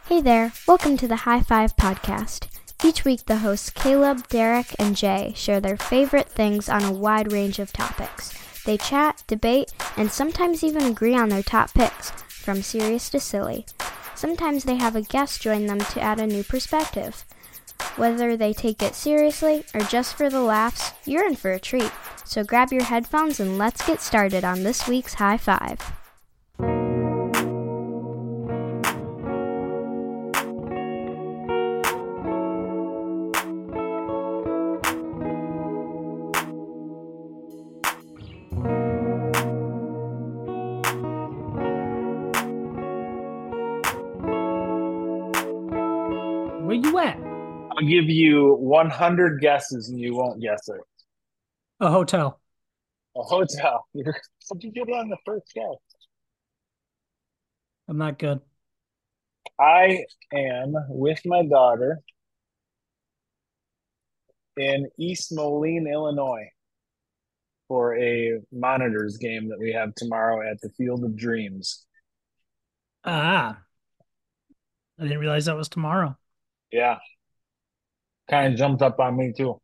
Hey there, welcome to the High Five Podcast. Each week the hosts Caleb, Derek, and Jay share their favorite things on a wide range of topics. They chat, debate, and sometimes even agree on their top picks, from serious to silly. Sometimes they have a guest join them to add a new perspective. Whether they take it seriously or just for the laughs, you're in for a treat. So grab your headphones and let's get started on this week's High Five. Where you at? I'll give you 100 guesses and you won't guess it. A hotel. A hotel. How'd you get on the first guess? I'm not good. I am with my daughter in East Moline, Illinois for a Monitors game that we have tomorrow at the Field of Dreams. I didn't realize that was tomorrow. Yeah. Kind of jumped up on me too.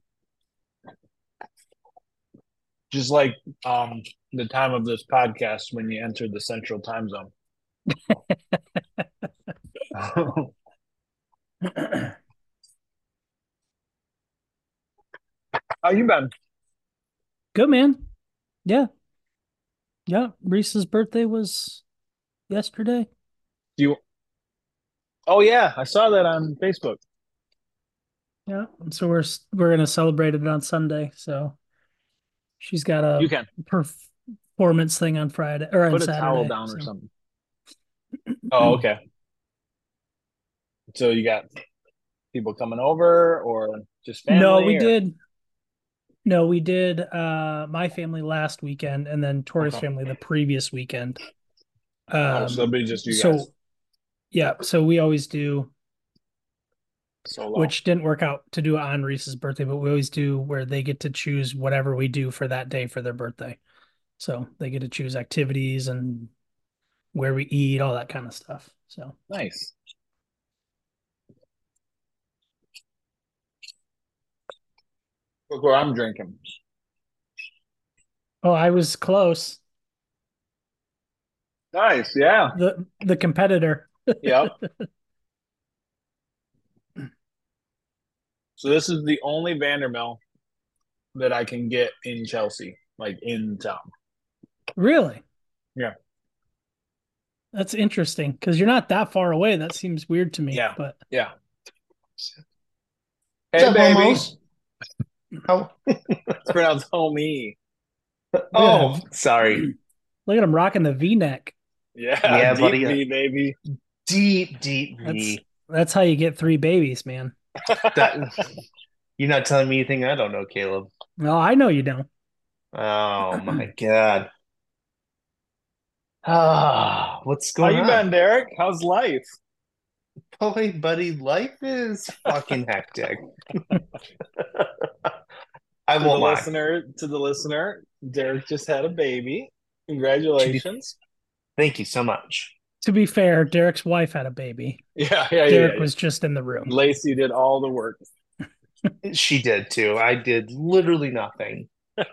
Just like the time of this podcast when you entered the Central Time Zone. How you been? Good, man. Yeah. Reese's birthday was yesterday. Oh yeah, I saw that on Facebook. Yeah. And so we're gonna celebrate it on Sunday. So she's got a You can performance thing on Friday or on put a Saturday. towel down or something. Oh, okay. So you got people coming over or just family? No, we did. No, we did my family last weekend and then Tori's family the previous weekend. So it'll be just you guys. Yeah, so we always do, Solo. which didn't work out to do it on Reese's birthday, but we always do where they get to choose whatever we do for that day for their birthday. So they get to choose activities and where we eat, all that kind of stuff. So Nice. Look where I'm drinking. Oh, I was close. Nice, yeah. The competitor. Yep. So this is the only Vanderbilt that I can get in Chelsea, like in town. Really? Yeah. That's interesting because you're not that far away. That seems weird to me. Yeah. But Yeah. What's Hey, up, baby. homos? Oh, It's pronounced homie. oh, sorry. look at him rocking the V-neck. Yeah, Yeah, deep buddy. V, baby. Deep V. That's how you get 3 babies, man. That, you're not telling me anything I don't know, Caleb. No, I know you don't. Oh my God. Ah, what's How going you on? been, Derek? How's life? Boy, buddy, life is fucking hectic. I To won't the lie. listener, Derek just had a baby. Congratulations. Thank you so much. To be fair, Derek's wife had a baby. Yeah. Derek was just in the room. Lacey did all the work. She did too. I did literally nothing.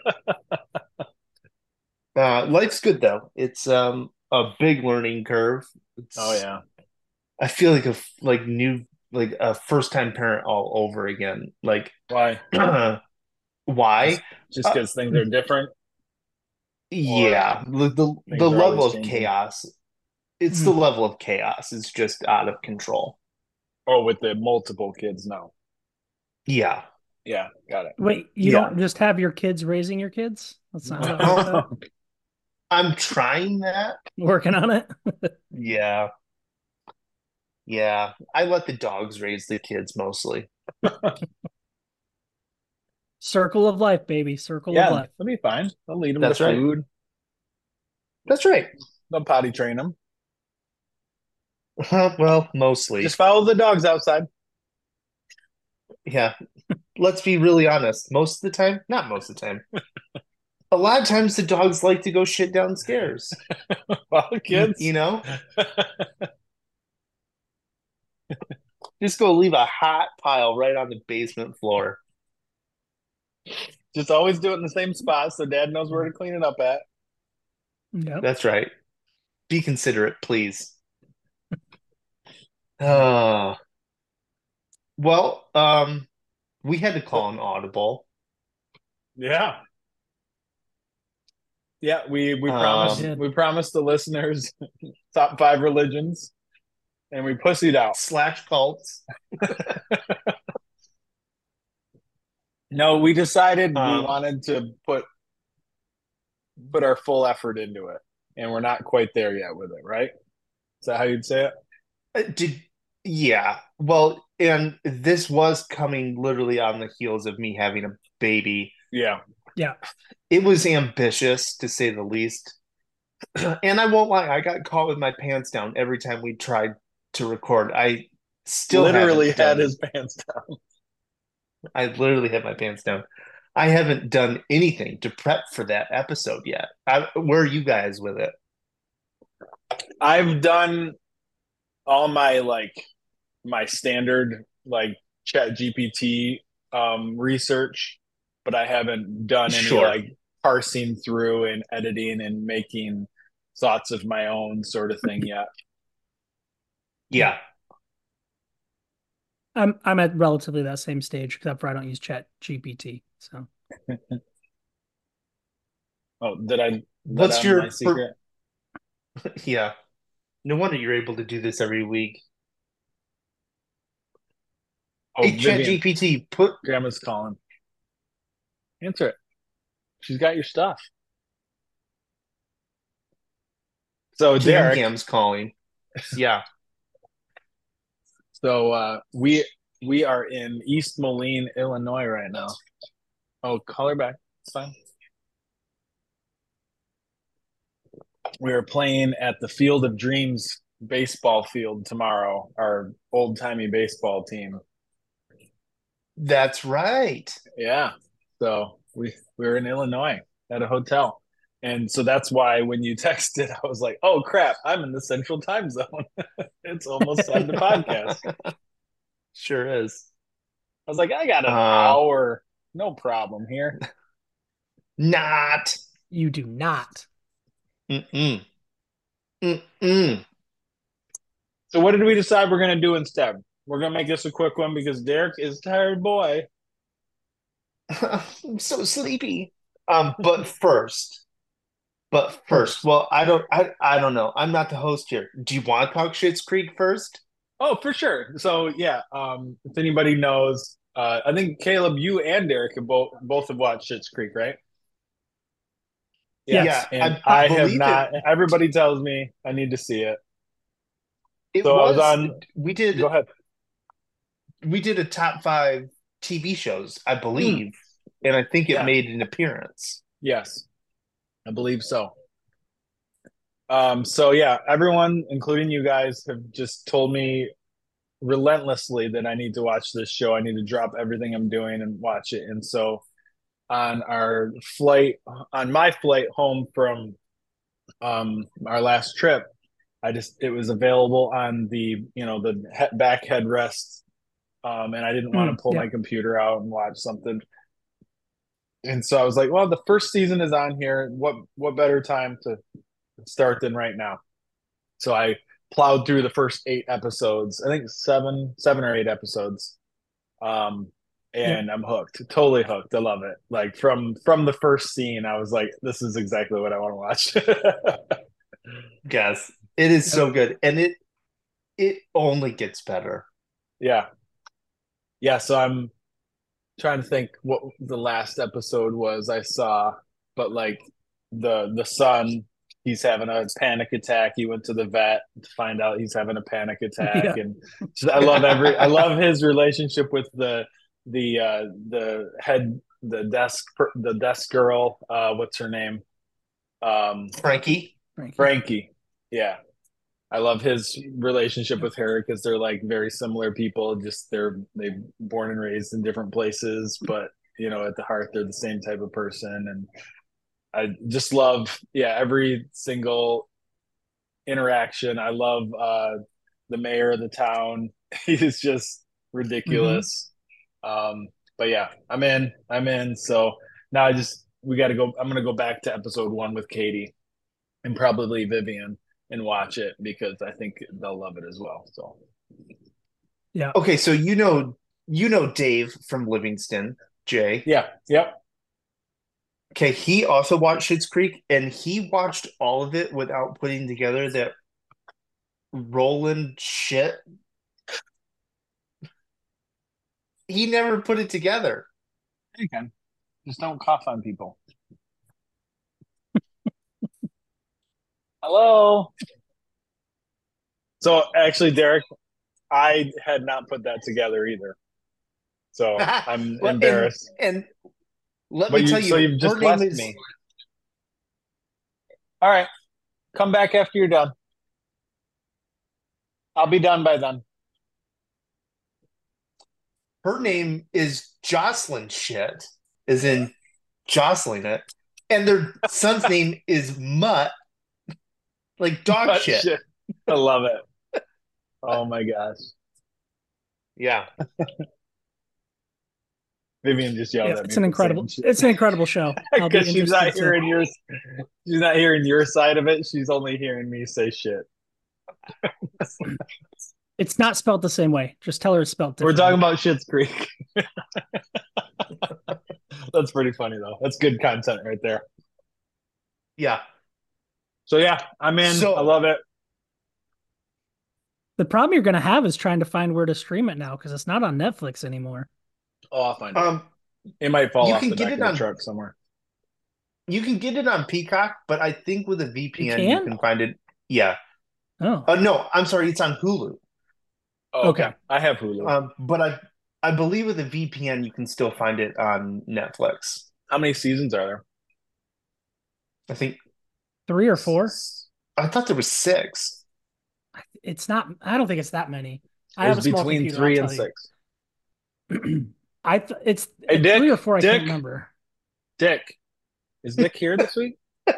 Life's good though. It's a big learning curve. Oh yeah. I feel like a first time parent all over again. Like Why? why? Just because things are different. Yeah, the Things the are level always of changing. chaos. It's the level of chaos. It's just out of control. Oh, with the multiple kids now. Yeah. Yeah, got it. Wait, you Yeah. don't just have your kids raising your kids? That's not how it works out? I'm trying that. Working on it? Yeah. Yeah. I let the dogs raise the kids mostly. Circle of life, baby. Circle of Yeah, life. that'll be fine. They'll lead them That's to right. food. That's right. They'll potty train them. Well, mostly. Just follow the dogs outside. Yeah. Let's be really honest. Most of the time, not most of the time. A lot of times the dogs like to go shit downstairs. Well, kids. You know? Just go leave a hot pile right on the basement floor. Just always do it in the same spot so Dad knows where to clean it up at. Yep. That's right. Be considerate, please. Uh, well, we had to call an audible. Yeah. Yeah, we Um, promised the listeners top 5 religions, and we pussied out. Slash cults. No, we decided we Um, wanted to put our full effort into it, and we're not quite there yet with it, right? Is that how you'd say it? yeah. Well, and this was coming literally on the heels of me having a baby. Yeah. Yeah. It was ambitious to say the least. And I won't lie, I got caught with my pants down every time we tried to record. I still Literally haven't done had it. his pants down. I literally had my pants down. I haven't done anything to prep for that episode yet. Where are you guys with it? I've done all my standard Chat GPT research, but I haven't done any Sure. parsing through and editing and making thoughts of my own sort of thing yet. Yeah. I'm at relatively that same stage, except for I don't use Chat GPT. So Oh, did I? What's That your my secret? Yeah. No wonder you're able to do this every week. Oh, Hey, Vivian, ChatGPT, put Grandma's calling. Answer it. She's got your stuff. So Cam Derek, Cam's calling. Yeah. so we are in East Moline, Illinois right now. Oh, call her back. It's fine. We are playing at the Field of Dreams baseball field tomorrow, our old timey baseball team. That's right. Yeah. So we're in Illinois at a hotel. And so that's why when you texted, I was like, oh crap, I'm in the central time zone. It's almost time to podcast. Sure is. I was like, I got an hour, no problem here. Not. you do not. Mm-mm. Mm-mm. So what did we decide we're gonna do instead? We're gonna make this a quick one because Derek is a tired boy. I'm so sleepy. But first, well, I don't know. I'm not the host here. Do you want to talk Schitt's Creek first? Oh, for sure. So yeah, if anybody knows, I think Caleb, you and Derek have both have watched Schitt's Creek, right? Yes. Yeah, And I I have believe not. it. Everybody tells me I need to see it. It So I was was on. we Go ahead. did a top 5 TV shows, I believe, and I think it Yeah. made an appearance. Yes, I believe so. So yeah, everyone, including you guys, have just told me relentlessly that I need to watch this show. I need to drop everything I'm doing and watch it. And so on my flight home from our last trip, it was available on the back headrest, and I didn't want to pull my computer out and watch something. And so I was like, well, the first season is on here. What better time to start than right now? So I plowed through the first 8 episodes. I think 7 or 8 episodes. And I'm hooked, totally hooked. I love it. Like from the first scene, I was like, this is exactly what I want to watch. Yes, it is so good, and it only gets better. Yeah. So I'm trying to think what the last episode was I saw, but like the son, he's having a panic attack. He went to the vet to find out he's having a panic attack, and I love his relationship with the desk girl. What's her name? Frankie. Frankie. Yeah. I love his relationship with her because they're like very similar people. Just they're born and raised in different places, but at the heart they're the same type of person. And I just love every single interaction. I love the mayor of the town. He's just ridiculous. But yeah, I'm in. So now we got to go. I'm gonna go back to episode 1 with Katie and probably Vivian and watch it because I think they'll love it as well. So Yeah. Okay, so you know Dave from Livingston, Jay. yeah, yep. Okay, he also watched Schitt's Creek, and he watched all of it without putting together that Roland shit. He never put it together. You can just don't cough on people. Hello. So actually, Derek, I had not put that together either. So I'm Well, embarrassed. And let But me tell so you, you've just her name blessed is me. All right. Come back after you're done. I'll be done by then. her name is Jocelyn shit, as in jostling it, and their son's name is Mutt, like dog But shit. shit, I love it. Oh my gosh. Yeah. Vivian just yelled Yeah, at me. it's for an incredible saying it's an incredible show. I'll be because she's not interested to hearing yours. She's not hearing your side of it. She's only hearing me say shit. It's not spelled the same way. Just tell her it's spelled We're differently. talking about Schitt's Creek. That's pretty funny though. That's good content right there. Yeah. So yeah, I'm in. So- I love it. The problem you're going to have is trying to find where to stream it now because it's not on Netflix anymore. Oh, I'll find it. Um, It might fall you off can the get back it of the on- truck somewhere. you can get it on Peacock, but I think with a VPN You you can? can find it. Yeah. Oh, No, I'm sorry, it's on Hulu. Oh, Okay. I have Hulu. But I believe with a VPN you can still find it on Netflix. How many seasons are there? I think 3 or 4? I thought there was 6. It's not. I don't think it's that many. I It's have a small between computer, 3 I'll and tell 6. you. It's Hey, Dick, 3 or 4. I Dick. can't remember. Dick, is Dick here this week?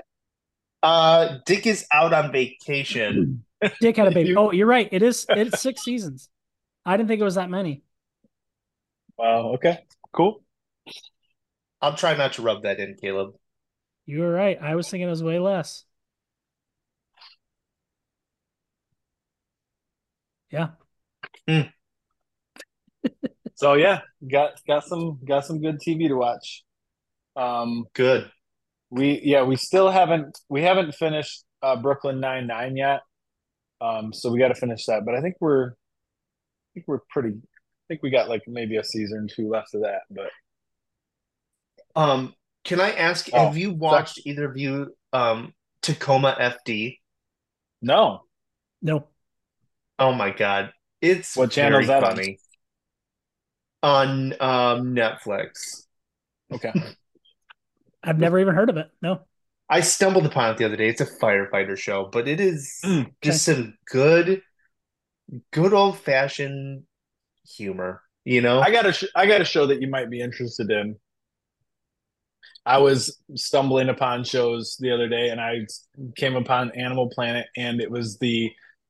Dick is out on vacation. Dick had a baby. You- Oh, you're right. It's 6 seasons. I didn't think it was that many. Wow. Okay. Cool. I'll try not to rub that in, Caleb. You were right. I was thinking it was way less. Yeah. So yeah, got some good TV to watch. Good. We still haven't finished Brooklyn Nine-Nine yet. So we got to finish that. But I think we're pretty. I think we got like maybe a season or 2 left of that. But Can I ask, Oh, have you watched either of you Tacoma FD? no, No. Oh my God. It's What channel is very that on? funny. On Netflix. okay. I've never even heard of it. No. I stumbled upon it the other day. It's a firefighter show, but it is Mm, just some good old fashioned humor, you know? I got a show that you might be interested in. I was stumbling upon shows the other day, and I came upon Animal Planet, and it was the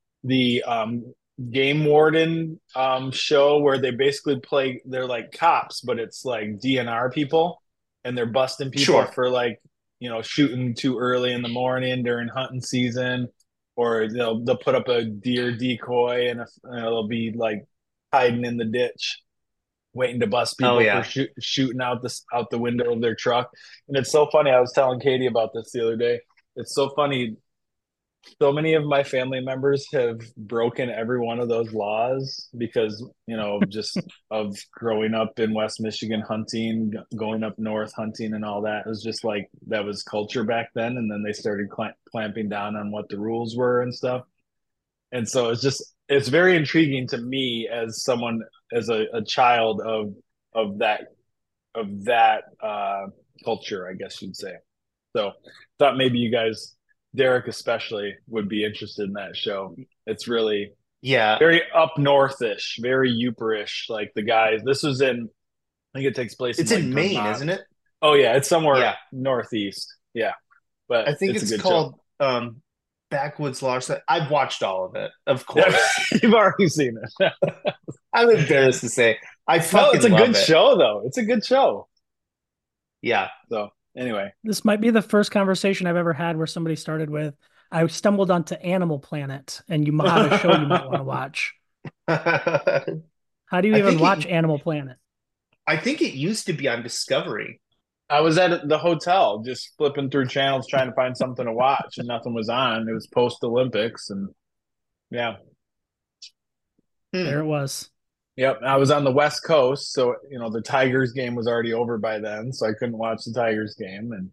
game warden show where they basically play. They're like cops, but it's like DNR people, and they're busting people Sure. for like shooting too early in the morning during hunting season, or they'll put up a deer decoy, and they'll be like hiding in the ditch waiting to bust people Oh, yeah. for shooting out the window of their truck. And it's so funny. I was telling Katie about this the other day. It's so funny. So many of my family members have broken every one of those laws because, just of growing up in West Michigan hunting, going up north hunting and all that. It was just like that was culture back then. And then they started clamping down on what the rules were and stuff. And so it's very intriguing to me as someone, as a child of that culture, I guess you'd say. So thought maybe you guys, Derek especially, would be interested in that show. It's really Yeah. very up northish, very Yooperish. Like the guys, this was in, I think it takes place It's in in like Maine, Vermont. isn't it? Oh yeah, it's somewhere Yeah. northeast. Yeah, but I think a it's good called Backwoods Larson. I've watched all of it, of course. Yeah, you've already seen it. I'm embarrassed to say. I No, fucking it's a love good it. show, though. It's a good show. Yeah. So anyway, This might be the first conversation I've ever had where somebody started with, I stumbled onto Animal Planet and you had a show you might want to watch. How do you I even think watch Animal Planet? I think it used to be on Discovery. I was at the hotel just flipping through channels trying to find something to watch, and nothing was on. It was post Olympics, and yeah, There it was. yep. I was on the West Coast, so the Tigers game was already over by then, so I couldn't watch the Tigers game, and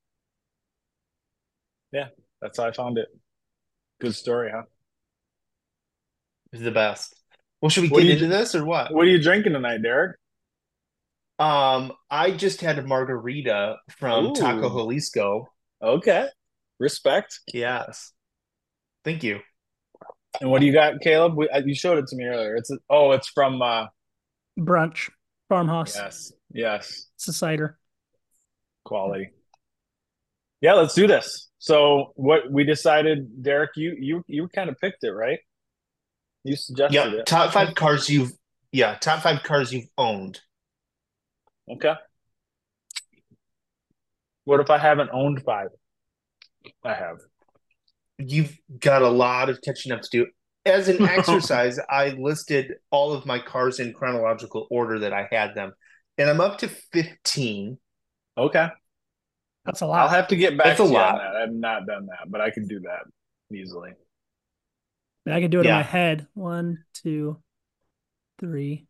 yeah, that's how I found it. Good story, huh? It's the best. Well, should we What get do you into do- this or what? What are you drinking tonight, Derek? I just had a margarita from Taco Ooh. Jalisco. Okay, respect. Yes. Thank you. And what do you got, Caleb? You showed it to me earlier. It's from Brunch, Farmhouse. yes, It's a cider. quality. Yeah, let's do this. So what we decided, Derek, you kind of picked it, right? You suggested Yep. it. Top 5 cars you've owned. Okay. What if I haven't owned 5? I have. You've got a lot of catching up to do. As an exercise, I listed all of my cars in chronological order that I had them, and I'm up to 15. Okay. That's a I'll lot. have to get back That's a to you on lot. that. I've not done that, but I can do that easily. I can do it in Yeah. my head. 1, 2, 3.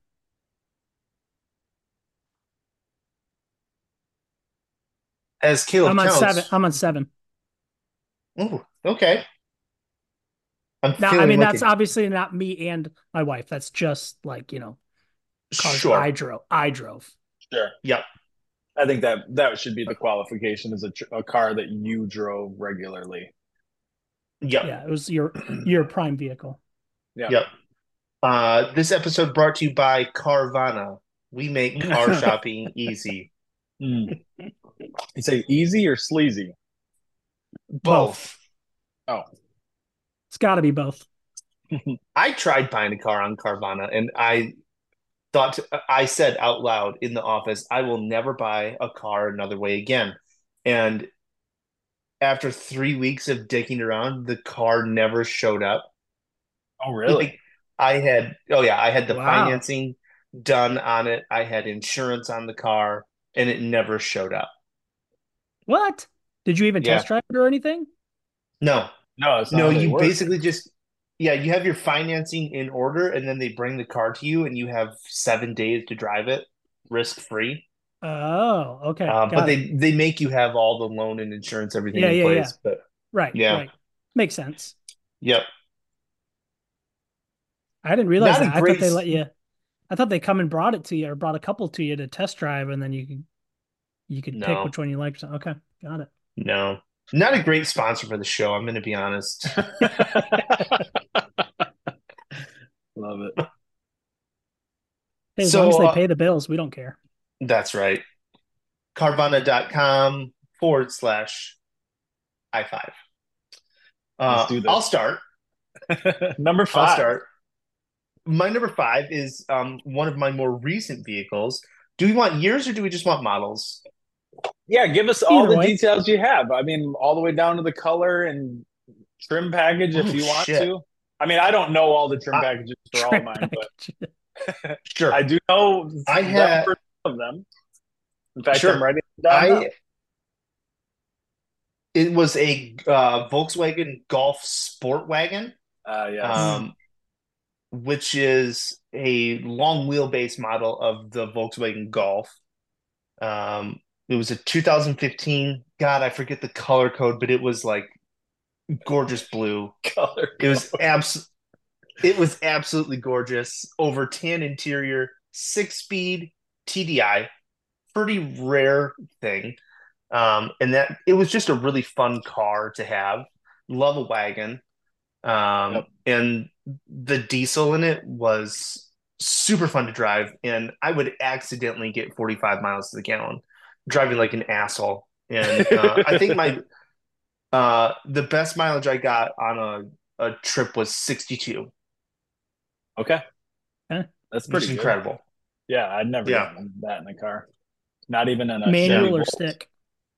As Caleb I'm on counts. 7. I'm on 7. Ooh, okay. I'm Now, feeling I mean, like that's obviously not me and my wife. That's just like, cars sure. I drove. Sure. Yep. I think that should be the qualification, as a car that you drove regularly. Yep. Yeah, it was your prime vehicle. Yeah. Yep. This episode brought to you by Carvana. We make car shopping easy. You say easy or sleazy? Both. Oh. It's got to be both. I tried buying a car on Carvana, and I said out loud in the office, I will never buy a car another way again. And after 3 weeks of dicking around, the car never showed up. Oh, really? I had the Wow. financing done on it. I had insurance on the car, and it never showed up. What? Did you even Yeah. test drive it or anything? No, No, it's not no, how they you work. basically just, you have your financing in order, and then they bring the car to you, and you have 7 days to drive it risk-free. Oh, okay. But Got it. they make you have all the loan and insurance, everything Yeah, in yeah, place. But Right, Yeah. right. Makes sense. yep, I didn't realize Not a that. I great thought I thought they come and brought it to you or brought a couple to you to test drive, and then you could pick No. which one you liked. Okay, got it. no, not a great sponsor for the show. I'm going to be honest. Love it. Hey, as So, long as they pay the bills, we don't care. That's right. Carvana.com/i5. Let's do this. I'll start. Number I'll 5. start. My number 5 is one of my more recent vehicles. Do we want years or do we just want models? Yeah, give us all Either the way. details you have. I mean, all the way down to the color and trim package if Oh, you want shit. to. I mean, I don't know all the trim packages for all Trim mine, but package. Sure. I do know I them had- for some of them. In fact, Sure. I'm writing it down now. It was a Volkswagen Golf Sport Wagon, Yes. which is a long wheelbase model of the Volkswagen Golf. It was a 2015. God, I forget the color code, but it was like gorgeous blue. Color. It was absolutely gorgeous. Over tan interior, 6-speed TDI, pretty rare thing. And that it was just a really fun car to have. Love a wagon. And the diesel in it was super fun to drive. And I would accidentally get 45 miles to the gallon, driving like an asshole. And I think The best mileage I got on a trip was 62, Okay, Eh? that's which pretty is good. incredible. Yeah, I'd never Yeah, gotten that in a car. Not even in a Chevy Manual or Volt. stick?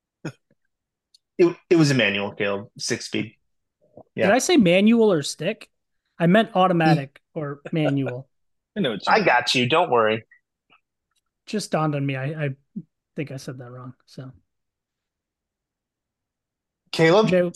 it was a manual, Caleb, 6 speed. Did Yeah, I say manual or stick? I meant E- automatic or manual. I know what you I meant. got you. Don't worry. Just dawned on me. I think I said that wrong. So Caleb, Jay,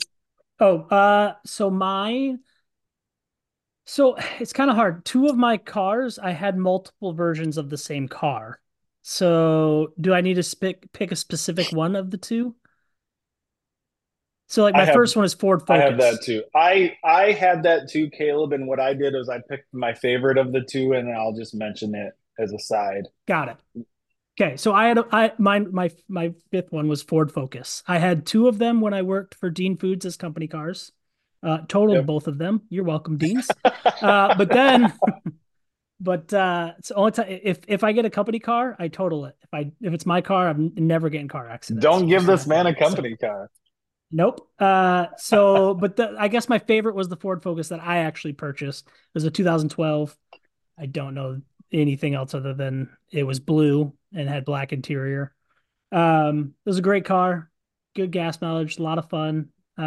so it's kind of hard. Two of my cars, I had multiple versions of the same car. So do I need to pick a specific one of the two? So like I my have first one is Ford I have that Focus. too. I had that too, Caleb. And what I did was I picked my favorite of the two, and I'll just mention it as a side. Got it. Okay, so my fifth one was Ford Focus. I had two of them when I worked for Dean Foods as company cars. Totaled Yep. both of them. You're welcome, Deans. But then, it's the only time if I get a company car, I total it. If it's my car, I'm never getting car accidents. Don't give Just an this man a FYI. So company car. nope. But I guess my favorite was the Ford Focus that I actually purchased. It was a 2012. I don't know anything else other than it was blue and had black interior. It was a great car, good gas mileage, a lot of fun.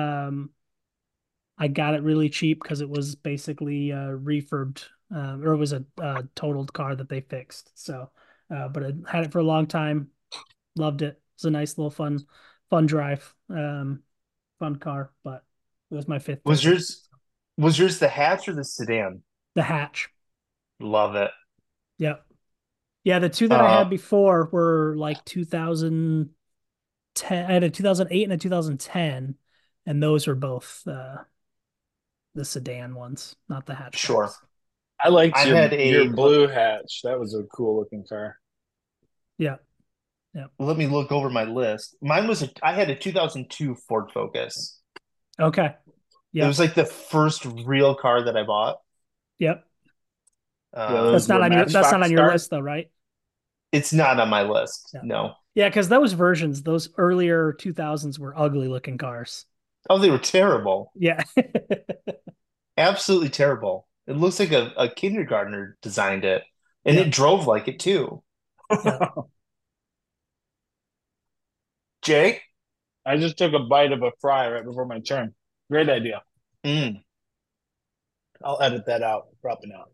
I got it really cheap because it was basically refurbed, or it was a totaled car that they fixed. So, but I had it for a long time, loved it. It was a nice little fun drive, fun car. But it was my fifth was favorite. yours the hatch or the sedan? The hatch. Love it. Yep. Yeah, the two that I Uh, had before were like 2010. I had a 2008 and a 2010, and those were both the sedan ones, not the sure. hatchbacks. I liked I your had your a blue hatch. That was a cool looking car. Yeah, yeah. let me look over my list. I had a 2002 Ford Focus. Okay. It was Yep. like the first real car that I bought. Yep. Yeah, those That's were not on your Matchbox start. list though, right? It's not on my list. Yeah. No. Yeah, because those versions, those earlier 2000s were ugly looking cars. Oh, they were terrible. Yeah. Absolutely terrible. It looks like a kindergartner designed it, and it Yep. drove like it too. Yep. Jay? I just took a bite of a fry right before my turn. Great idea. Mm. I'll edit that out. Probably not.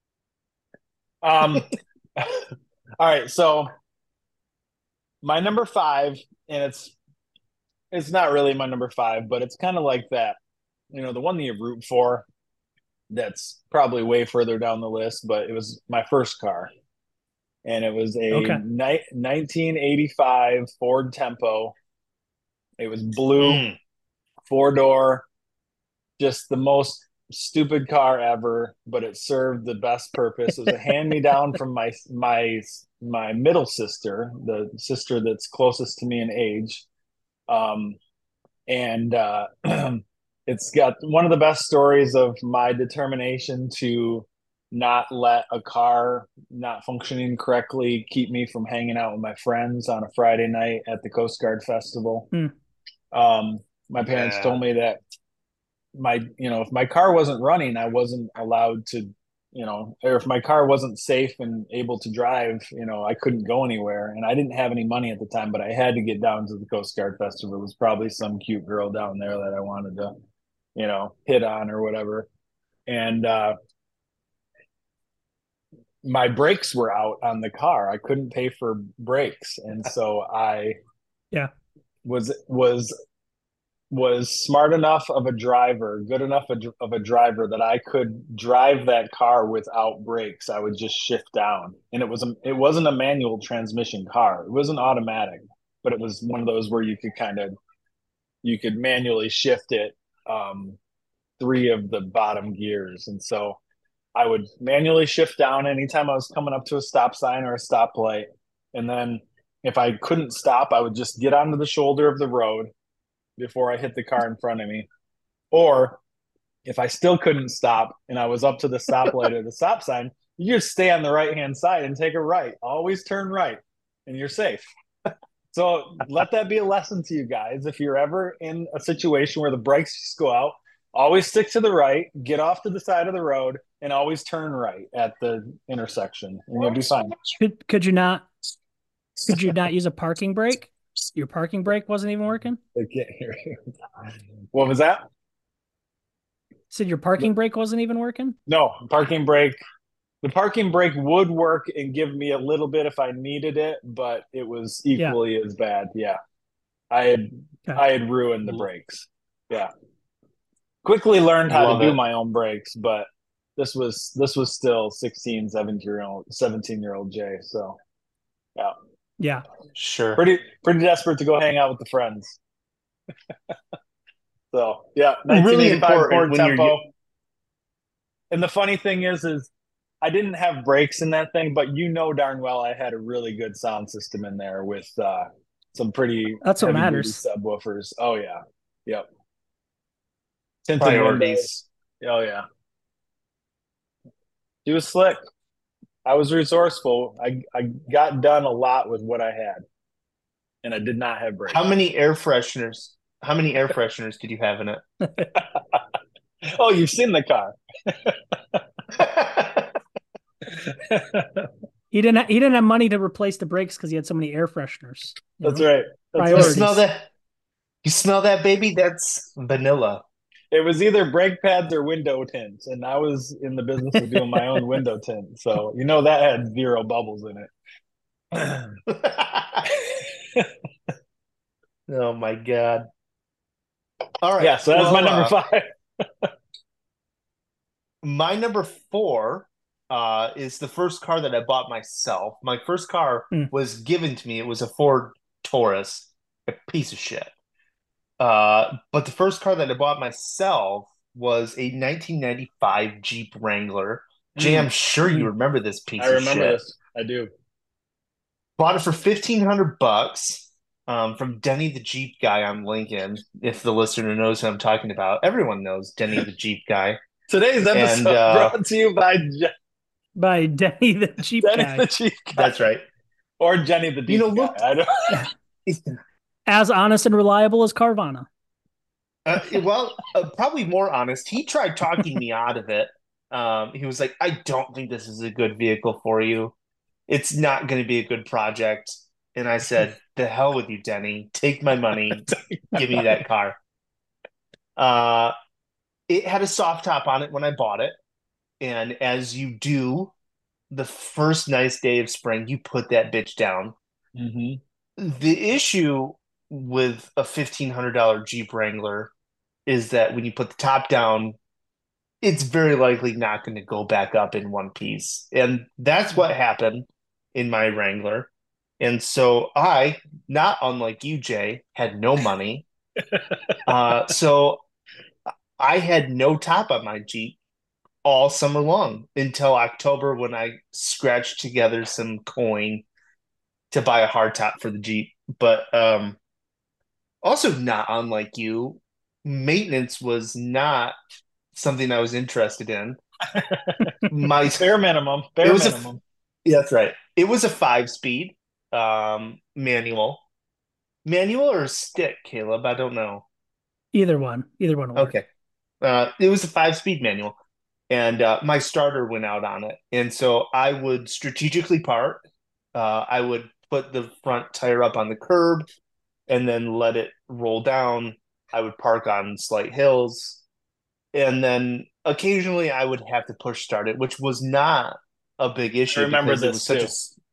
Um, all right. So my number five, and it's not really my number five, but it's kind of like that. You know, the one that you root for. That's probably way further down the list, but it was my first car, and it was a Okay. 1985 Ford Tempo. It was blue, Mm. four door, just the most stupid car ever, but it served the best purpose. It was a hand me down from my middle sister, the sister that's closest to me in age. Um, and it's got one of the best stories of my determination to not let a car not functioning correctly keep me from hanging out with my friends on a Friday night at the Coast Guard Festival. Hmm. My parents Yeah. told me that if my car wasn't running, I wasn't allowed to, or if my car wasn't safe and able to drive, I couldn't go anywhere. And I didn't have any money at the time, but I had to get down to the Coast Guard Festival. It was probably some cute girl down there that I wanted to, hit on or whatever. And my brakes were out on the car. I couldn't pay for brakes. And so I Yeah. was smart enough of a driver, good enough of a driver that I could drive that car without brakes. I would just shift down, and it wasn't a manual transmission car. It wasn't automatic, but it was one of those where you could manually shift it, three of the bottom gears, and so I would manually shift down anytime I was coming up to a stop sign or a stoplight, and then if I couldn't stop, I would just get onto the shoulder of the road before I hit the car in front of me. Or if I still couldn't stop and I was up to the stoplight or the stop sign, you just stay on the right hand side and take a right. Always turn right, and you're safe. So let that be a lesson to you guys. If you're ever in a situation where the brakes just go out, always stick to the right, get off to the side of the road, and always turn right at the intersection, and you'll be fine. Could you not use a parking brake? Your parking brake wasn't even working? I can't hear you. What was that? Said your parking brake wasn't even working? No, parking brake. The parking brake would work and give me a little bit if I needed it, but it was equally as bad. Yeah. I had ruined the brakes. Yeah. Quickly learned how to do my own brakes, but this was still 16, 17-year-old Jay. So yeah. Yeah. Sure. Pretty desperate to go hang out with the friends. So yeah, Really important when tempo. And the funny thing is I didn't have brakes in that thing, but you know darn well I had a really good sound system in there with some pretty That's what heavy-duty matters. subwoofers. Oh yeah, yep. Tinted Priorities. windows. Oh yeah. He was slick. I was resourceful. I got done a lot with what I had, and I did not have brakes. How many air fresheners did you have in it? Oh, you've seen the car. He didn't have money to replace the brakes because he had so many air fresheners. That's right. Priorities. You smell that, baby? That's vanilla. It was either brake pads or window tints, and I was in the business of doing my own window tint, so you know that had 0 bubbles in it. Oh my God. All right. Yeah, so that's my number 5. My number 4 is the first car that I bought myself. My first car was given to me. It was a Ford Taurus, a piece of shit. But the first car that I bought myself was a 1995 Jeep Wrangler. Jay, I'm sure you remember this piece of shit. I remember this. I do. Bought it for $1,500 from Denny the Jeep Guy on Lincoln. If the listener knows who I'm talking about, everyone knows Denny the Jeep Guy. Today's episode brought to you by Denny the Jeep Guy. The Jeep Guy. That's right. Or Jenny the Jeep Guy. I don't... As honest and reliable as Carvana. Probably more honest. He tried talking me out of it. He was like, I don't think this is a good vehicle for you. It's not going to be a good project. And I said, the hell with you, Denny. Take my money. Give me that car. It had a soft top on it when I bought it. And as you do, the first nice day of spring, you put that bitch down. Mm-hmm. The issue with a $1,500 Jeep Wrangler is that when you put the top down, it's very likely not going to go back up in one piece. And that's what happened in my Wrangler. And so I, not unlike you, Jay, had no money. So I had no top on my Jeep all summer long until October when I scratched together some coin to buy a hardtop for the Jeep. But also not unlike you, maintenance was not something I was interested in. My bare minimum. That's right. It was a 5-speed manual. Manual or stick, Caleb? I don't know. Either one. Okay. It was a 5-speed manual, and my starter went out on it. And so I would strategically park. I would put the front tire up on the curb and then let it roll down. I would park on slight hills. And then occasionally I would have to push start it, which was not a big issue. I remember this it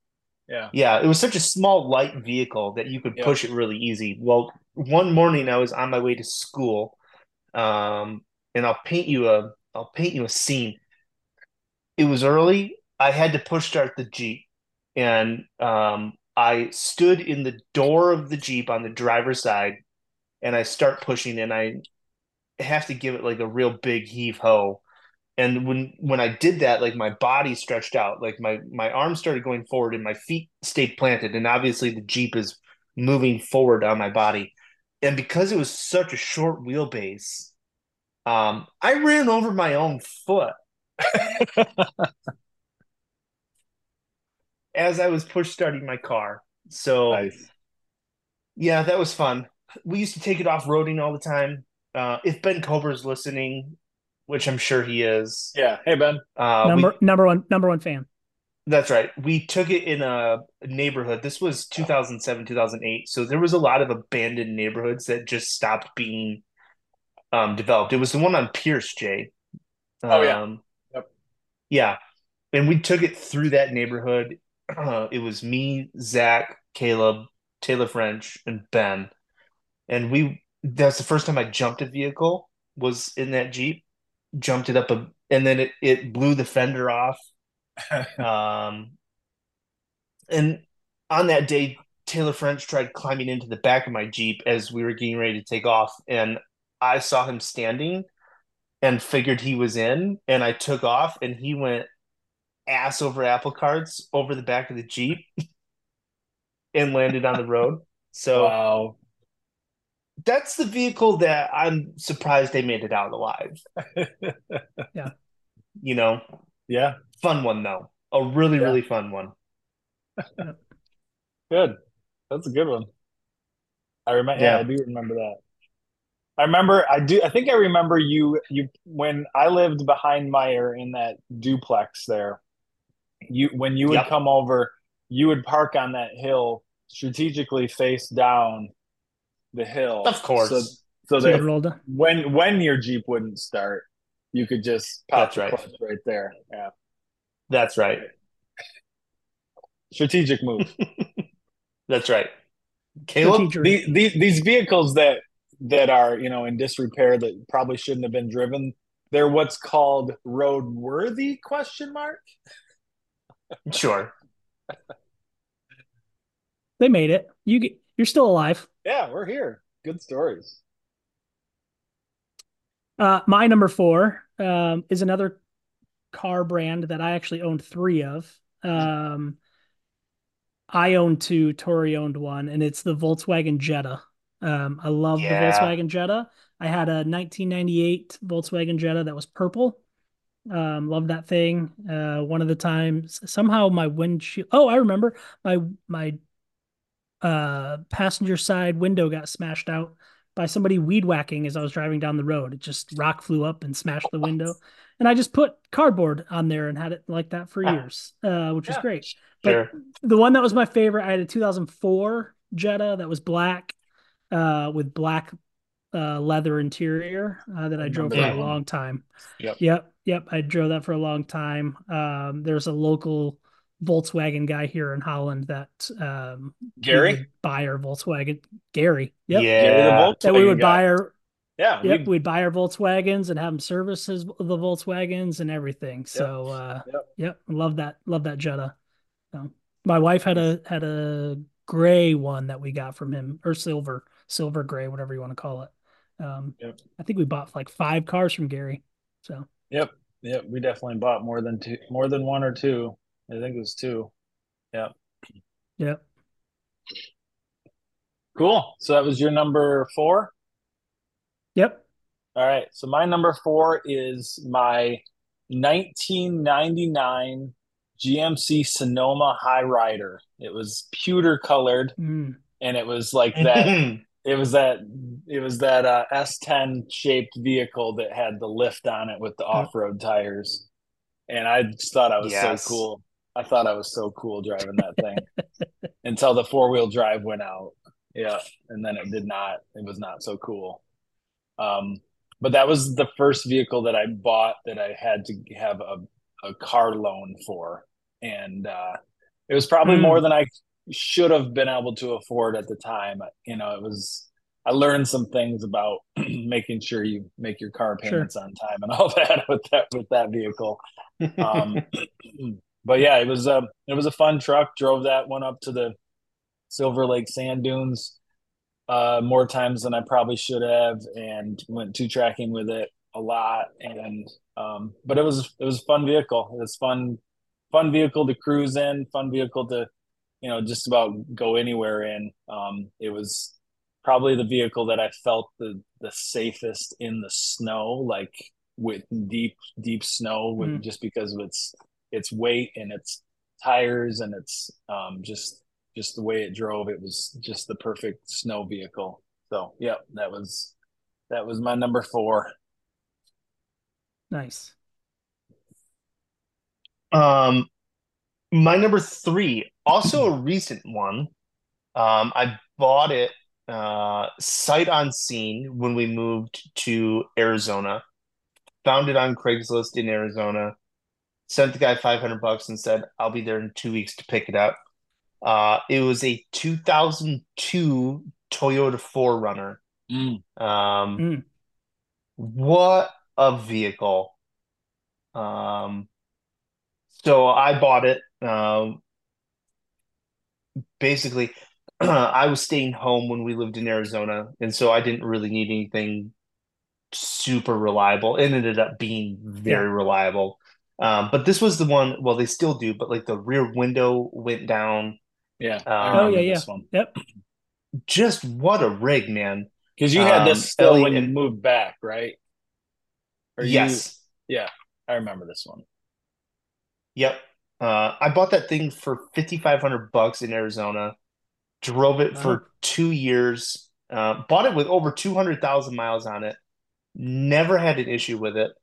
was such a small, light vehicle that you could push it really easy. Well, one morning I was on my way to school, and I'll paint you a scene. It was early. I had to push start the Jeep, and I stood in the door of the Jeep on the driver's side, and I start pushing, and I have to give it like a real big heave ho. And when I did that, like my body stretched out, like my arms started going forward and my feet stayed planted. And obviously the Jeep is moving forward on my body. And because it was such a short wheelbase, I ran over my own foot as I was push starting my car. So nice. Yeah, that was fun. We used to take it off roading all the time. If Ben Cobra's listening, which I'm sure he is, Yeah. Hey, Ben. we Number one fan. that's right. We took it in a neighborhood. This was 2007, 2008. So there was a lot of abandoned neighborhoods that just stopped being developed. It was the one on Pierce, Jay. Oh, yeah. Um, Yep. yeah, and we took it through that neighborhood. It was me, Zach, Caleb, Taylor French, and Ben. And that's the first time I jumped a vehicle was in that Jeep. Jumped it up and then it blew the fender off. Um, and on that day, Taylor French tried climbing into the back of my Jeep as we were getting ready to take off, and I saw him standing and figured he was in, and I took off, and he went ass over apple carts over the back of the Jeep and landed on the road. So Wow. that's the vehicle that I'm surprised they made it out alive. Yeah. You know, Yeah. fun one though. A really, Yeah. really fun one. Good. That's a good one. Yeah, Yeah. I do remember that. I think I remember you when I lived behind Meyer in that duplex there. When you would Yep. come over, you would park on that hill strategically face down the hill. Of course. So So you that could roll down. when your Jeep wouldn't start, you could just pop That's the right. clutch right there. Yeah. That's right. Strategic move. That's right. Caleb? Strategery. These vehicles that are, in disrepair that probably shouldn't have been driven, they're what's called roadworthy question mark. Sure. They made it. You're still alive. Yeah, we're here. Good stories. My number 4 is another car brand that I actually owned 3 of. I owned 2, Tori owned 1, and it's the Volkswagen Jetta. I love the Yeah. Volkswagen Jetta. I had a 1998 Volkswagen Jetta that was purple. Love that thing. One of the times, somehow my windshield. Oh, I remember my passenger side window got smashed out by somebody weed whacking as I was driving down the road. It just rock flew up and smashed the window. And I just put cardboard on there and had it like that for years, which was Yeah. great. Sure. But the one that was my favorite, I had a 2004 Jetta that was black, with black leather interior that I drove Remember for that a one. long time. Yep. Yep. I drove that for a long time. There's a local Volkswagen guy here in Holland that we Gary? would buy our Volkswagen. Gary. Yep. Gary the Yeah. Volkswagen That we would guy. buy our Yeah, we'd buy our Volkswagens and have them service the Volkswagens and everything. So Yep. love that Jetta. So, my wife had a gray one that we got from him, or silver gray, whatever you want to call it. Yep. I think we bought like 5 cars from Gary. So Yep. We definitely bought more than 1 or 2. I think it was 2. Yep. yep. Cool. So that was your number 4. Yep. All right. So my number 4 is my 1999 GMC Sonoma High Rider. It was pewter colored, Mm. and it was like that. It was that S10 shaped vehicle that had the lift on it with the off-road tires. And I just thought I was Yes. so cool. I thought I was so cool driving that thing until the 4-wheel drive went out. Yeah. And then it did not. It was not so cool. But that was the first vehicle that I bought that I had to have a car loan for. And it was probably more than I should have been able to afford at the time. I learned some things about making sure you make your car payments on time and all that with that vehicle. But yeah, it was a fun truck. Drove that one up to the Silver Lake sand dunes more times than I probably should have, and went 2-tracking with it a lot. And but it was a fun vehicle. It was fun vehicle to cruise in, fun vehicle to just about go anywhere in. It was probably the vehicle that I felt the safest in the snow, like with deep snow, just because of its weight and its tires and its just just the way it drove. It was just the perfect snow vehicle. So, yep, that was my number 4. Nice. My number 3, also a recent one. I bought it sight unseen when we moved to Arizona. Found it on Craigslist in Arizona. Sent the guy $500 and said, "I'll be there in 2 weeks to pick it up." It was a 2002 Toyota 4Runner. Mm. Mm. What a vehicle. So I bought it. Basically, I was staying home when we lived in Arizona, and so I didn't really need anything super reliable. It ended up being very reliable. But this was the one, well, they still do, but like the rear window went down. Yeah, I Oh remember yeah, this one. Yep. Just what a rig, man. Because you had this still Elliot when you and moved back, right? Or yes. yeah, I remember this one. Yep. I bought that thing for $5,500 in Arizona, drove it Wow. for 2 years, bought it with over 200,000 miles on it, never had an issue with it.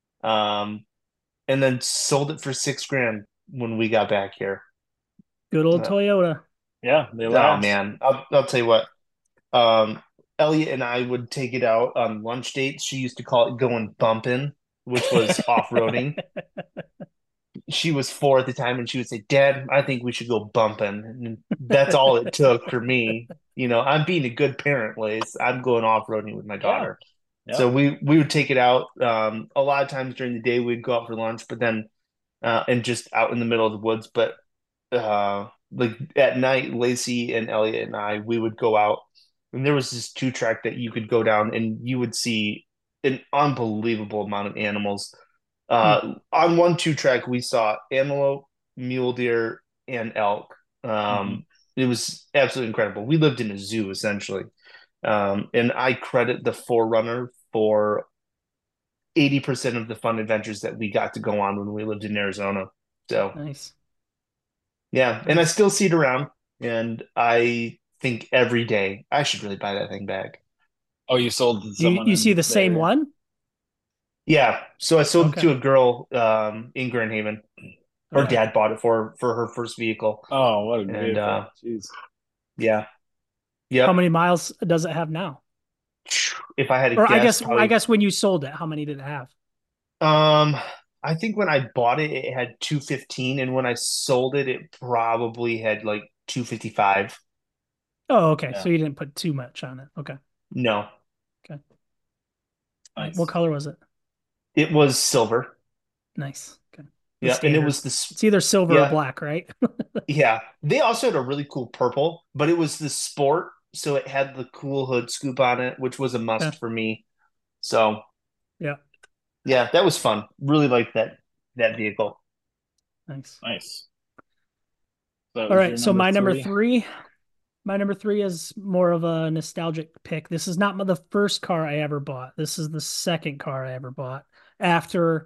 And then sold it for 6 grand when we got back here. Good old Uh, Toyota. Yeah, they oh last. man, I'll tell you what. Um, Elliot and I would take it out on lunch dates. She used to call it going bumping, which was off-roading. She was 4 at the time, and she would say, "Dad, I think we should go bumping." And that's all it took for me. I'm being a good parent, Lace. I'm going off-roading with my daughter. Yeah. So we would take it out. A lot of times during the day, we'd go out for lunch, but then and just out in the middle of the woods. But like at night, Lacey and Elliot and I, we would go out, and there was this 2-track that you could go down, and you would see an unbelievable amount of animals. On one 2-track, we saw antelope, mule deer, and elk. It was absolutely incredible. We lived in a zoo essentially, and I credit the 4Runner for 80% of the fun adventures that we got to go on when we lived in Arizona. So Nice. yeah, and I still see it around, and I think every day I should really buy that thing back. Oh, you sold to You someone you see in the same area? one? Yeah, so I sold it Okay. to a girl in Grand Haven. Her Okay. dad bought it for her first vehicle, Oh, what a and vehicle. Jeez. yeah, How yep. many miles does it have now? If I had to Or I guess, guess probably when you sold it, how many did it have? um, I think when I bought it, it had 215, and when I sold it, it probably had like 255. Oh, okay. Yeah. So you didn't put too much on it. Okay. No, Nice. What color was it? it was silver. Nice. Okay. The Yeah, and it standard. was this. It's either silver or Yeah, black, right? yeah. They also had a really cool purple, but it was the sport, so it had the cool hood scoop on it, which was a Yeah. must for me. So Yeah. yeah, that was fun. Really liked that vehicle. Nice. Nice. So that All was right. your So my number 3? three. My number 3 is more of a nostalgic pick. This is not the first car I ever bought. This is the second car I ever bought after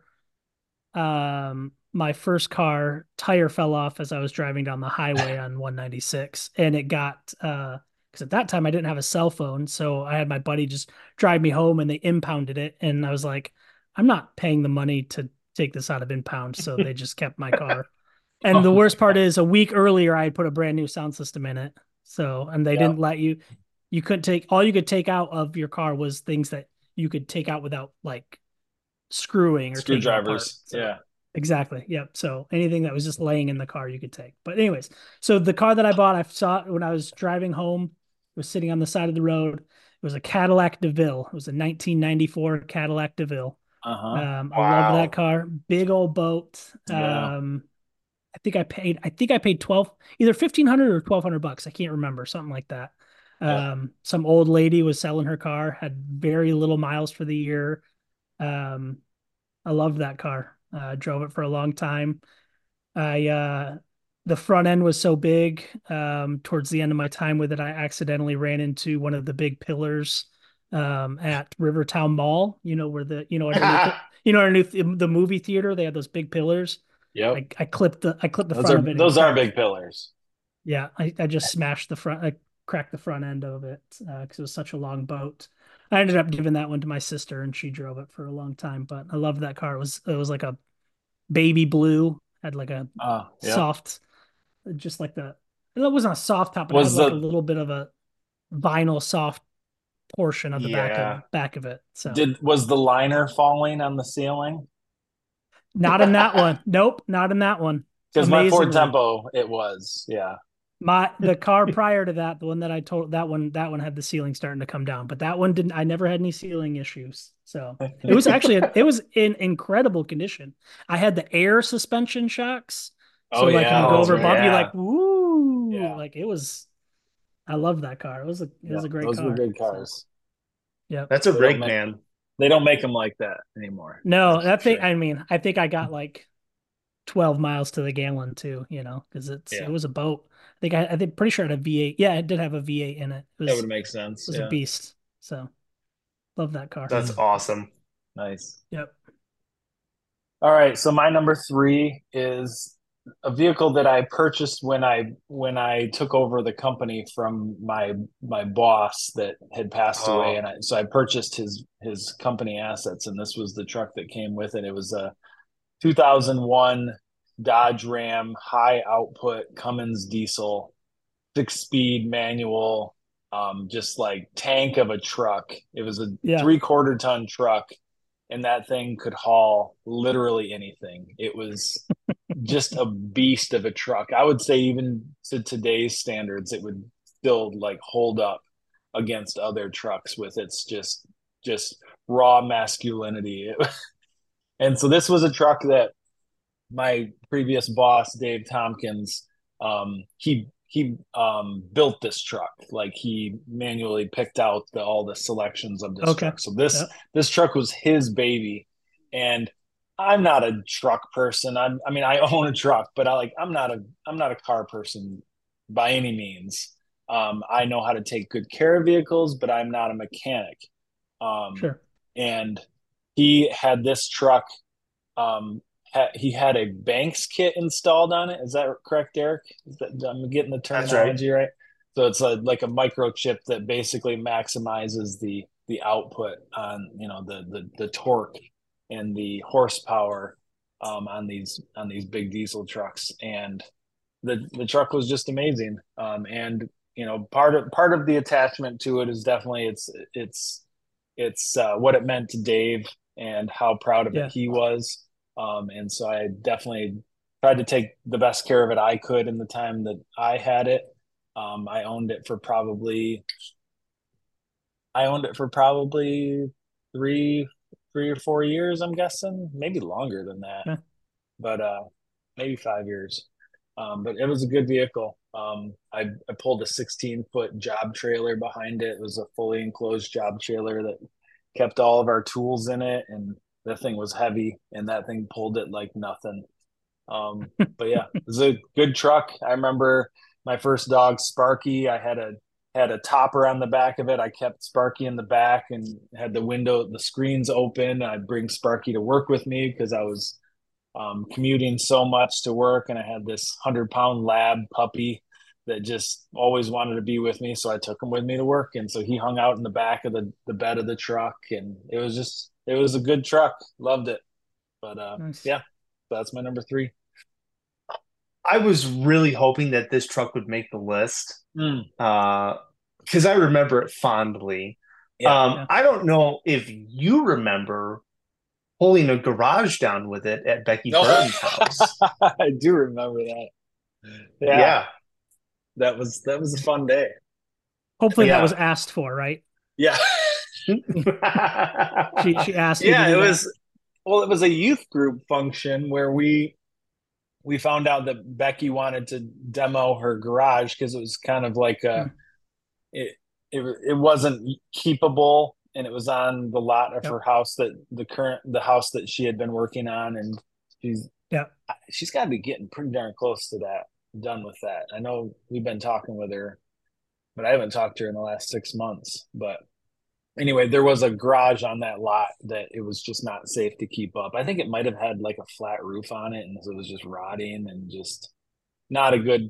my first car tire fell off as I was driving down the highway on 196, and it got because at that time I didn't have a cell phone, so I had my buddy just drive me home, and they impounded it, and I was like, I'm not paying the money to take this out of impound, so they just kept my car. And the worst part is, a week earlier I had put a brand new sound system in it. So, and they didn't let you couldn't take, all you could take out of your car was things that you could take out without like screwing or taking apart. Screwdrivers. So, Yeah. exactly. Yep. So anything that was just laying in the car you could take. But anyways, so the car that I bought, I saw it when I was driving home. It was sitting on the side of the road. It was a Cadillac DeVille. It was a 1994 Cadillac DeVille. I love Wow. that car. Big old boat. Yeah. I think I paid 12, either 1,500 or 1,200 bucks. I can't remember, something like that. Some old lady was selling her car, had very little miles for the year. I loved that car. Drove it for a long time. The front end was so big. Towards the end of my time with it, I accidentally ran into one of the big pillars at Rivertown Mall. Where underneath the movie theater, they had those big pillars. Yep. I clipped the front of it. Those are big pillars. Yeah, I just smashed the front, I cracked the front end of it because it was such a long boat. I ended up giving that one to my sister, and she drove it for a long time. But I loved that car. It was like a baby blue, had like a Yep. soft, just like the. It wasn't a soft top, but it had Was like a the little bit of a vinyl soft portion of the Yeah. back of it. So did was the liner falling on the ceiling? not in that one. Nope, not in that one. Because my Ford Amazingly, Tempo, it was. Yeah. the car prior to that, the one that I told that one had the ceiling starting to come down, but that one didn't. I never had any ceiling issues, so it was actually it was in incredible condition. I had the air suspension shocks, Oh so like if you yeah, go that's Oh over a bump, right. you yeah. like woo, Yeah. like it was. I love that car. It was Yeah. a great Those were car. good So cars. yeah, That's a They don't rig, make man. they don't make them like that anymore. no, That's for that thing. sure. I mean, I think I got like 12 miles to the gallon too, because it Yeah. was a boat. I think pretty sure it had a V8. Yeah, it did have a V8 in it. It That was would it make sense. was a Yeah. beast. So love that car. That's awesome. Nice. Yep. All right, so my number three is a vehicle that I purchased when I took over the company from my boss that had passed away, Oh, and so I purchased his company assets, and this was the truck that came with it. It was a 2001 Dodge Ram high output Cummins diesel, 6 speed manual, just like tank of a truck. It was a Yeah. 3/4 ton truck, and that thing could haul literally anything. It was just a beast of a truck. I would say even to today's standards, it would still like hold up against other trucks with its just raw masculinity. And so this was a truck that my previous boss, Dave Tompkins, he built this truck. Like he manually picked out all the selections of this Okay. truck. So this Yep. this truck was his baby, and I'm not a truck person. I mean I own a truck, but I'm not a car person by any means. I know how to take good care of vehicles, but I'm not a mechanic. Um, Sure. and he had this truck um, he had a Banks kit installed on it. Is that correct, Derek? I'm getting the that's right. terminology right. So it's like a microchip that basically maximizes the output on the torque and the horsepower on these big diesel trucks. And the truck was just amazing. And part of the attachment to it is definitely it's what it meant to Dave and how proud of it Yeah. he was. And so I definitely tried to take the best care of it I could in the time that I had it. I owned it for probably three or 4 years, I'm guessing, maybe longer than that, Yeah. but maybe 5 years. But it was a good vehicle. I pulled a 16-foot job trailer behind it. It was a fully enclosed job trailer that kept all of our tools in it, and that thing was heavy, and that thing pulled it like nothing. But yeah, it was a good truck. I remember my first dog, Sparky. I had a topper on the back of it. I kept Sparky in the back and had the screens open. I'd bring Sparky to work with me because I was commuting so much to work, and I had this 100-pound lab puppy that just always wanted to be with me. So I took him with me to work, and so he hung out in the back of the bed of the truck, and it was a good truck. Loved it. But Nice. yeah, that's my number three. I was really hoping that this truck would make the list Mm, because I remember it fondly. yeah. Yeah. I don't know if you remember pulling a garage down with it at Becky No, Burton's house. I do remember that. Yeah, Yeah, that was a fun day. Hopefully that was yeah. asked for, right? Yeah. She asked you to Yeah, do it that. was well, it was a youth group function where we found out that Becky wanted to demo her garage because it was kind of like Hmm. it wasn't keepable, and it was on the lot of Yep. her house the house that she had been working on, and she's Yep. she's got to be getting pretty darn close to that, done with that. I know we've been talking with her, but I haven't talked to her in the last 6 months. But anyway, there was a garage on that lot that it was just not safe to keep up. I think it might have had like a flat roof on it, and so it was just rotting and just not a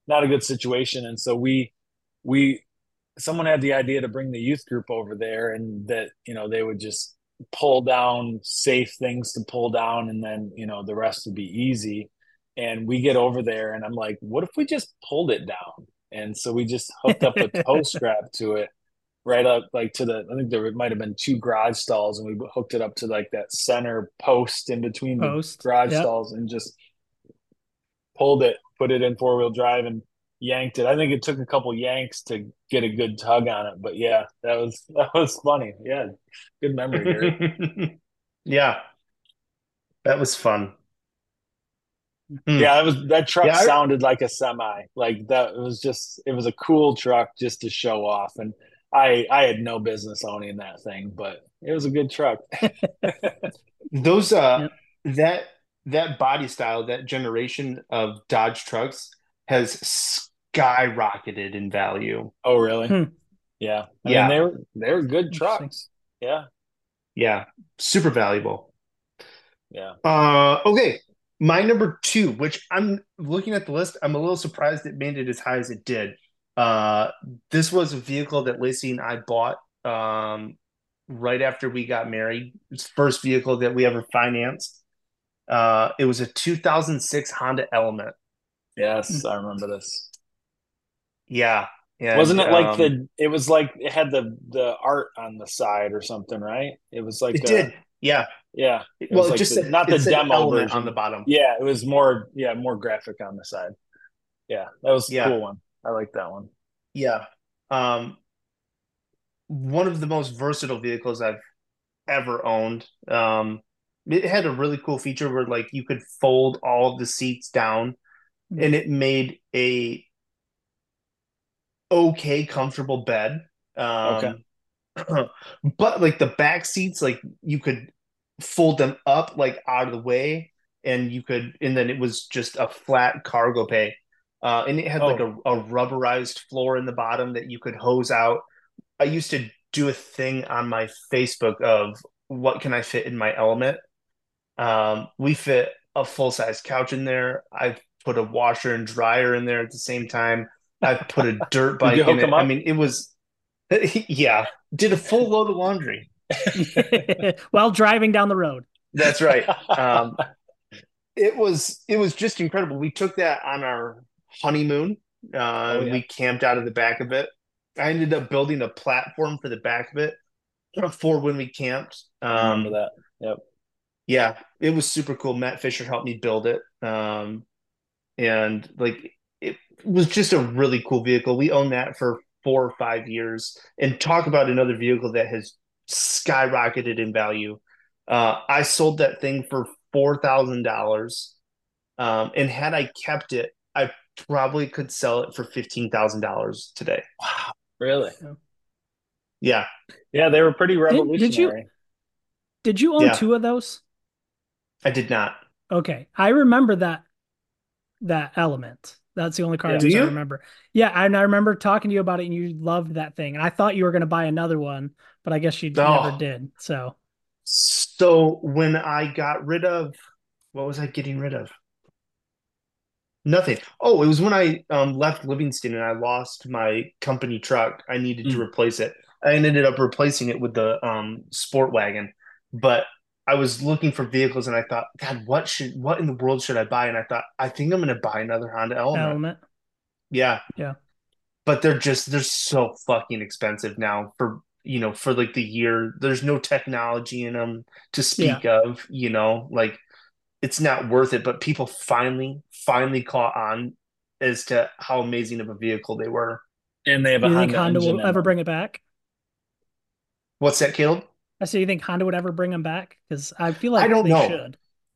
not a good situation. And so we someone had the idea to bring the youth group over there, and that they would just pull down safe things to pull down, and then the rest would be easy. And we get over there, and I'm like, what if we just pulled it down? And so we just hooked up a tow strap to it, right up like to the, I think there might have been two garage stalls, and we hooked it up to like that center post in between the Post. garage Yep. stalls, and just pulled it, put it in 4-wheel drive, and yanked it. I think it took a couple yanks to get a good tug on it, but yeah, that was funny. Yeah, good memory, Gary. Yeah, that was fun. Yeah, that truck Yeah, sounded like a semi. Like that it was a cool truck just to show off. And I had no business owning that thing, but it was a good truck. those Yep. that body style, that generation of Dodge trucks has skyrocketed in value. Oh, really? Hmm. Yeah. I Yeah. mean, they were good Interesting. trucks. Yeah. Yeah, super valuable. Yeah. Okay. My number 2, which I'm looking at the list, I'm a little surprised it made it as high as it did. This was a vehicle that Lacey and I bought right after we got married. It's the first vehicle that we ever financed. It was a 2006 Honda Element. Yes, I remember this. Yeah. And, Wasn't it like it was like it had the art on the side or something, right? It was like it did. Yeah. Yeah. It Well, was it like just said, not the it said demo Element version on the bottom. Yeah, it was more graphic on the side. Yeah, that was a Yeah. cool one. I like that one. Yeah. One of the most versatile vehicles I've ever owned. It had a really cool feature where like you could fold all of the seats down, and it made a okay comfortable bed. Okay. But like the back seats, like you could fold them up like out of the way, and then it was just a flat cargo pay. And it had like a rubberized floor in the bottom that you could hose out. I used to do a thing on my Facebook of what can I fit in my Element. We fit a full-size couch in there. I've put a washer and dryer in there at the same time. I've put a dirt bike in it. I mean, it was, yeah, did a full load of laundry while driving down the road. That's right. It was just incredible. We took that on our honeymoon. We camped out of the back of it. I ended up building a platform for the back of it for when we camped. I remember that. Yep. Yeah, it was super cool. Matt Fisher helped me build it. And like it was just a really cool vehicle. We owned that for 4 or 5 years. And talk about another vehicle that has skyrocketed in value. I sold that thing for $4,000. And had I kept it, I probably could sell it for $15,000 today. Wow. Really? Yeah. Yeah, they were pretty revolutionary. Did you own 2 of those? I did not. Okay. I remember that Element. That's the only car I remember. Yeah, and I remember talking to you about it, and you loved that thing. And I thought you were going to buy another one, but I guess you never did. So when I got rid of, what was I getting rid of? Nothing. Oh, it was when I left Livingston and I lost my company truck. I needed to replace it. I ended up replacing it with the sport wagon. But I was looking for vehicles and I thought, God, what in the world should I buy? And I thought, I think I'm going to buy another Honda Element. Yeah. Yeah. But they're so fucking expensive now for like the year. There's no technology in them to speak of, like it's not worth it. But people finally caught on as to how amazing of a vehicle they were. And they have a Honda will ever bring it back? What's that, Caleb? I say, you think Honda would ever bring them back? Because I feel like they should.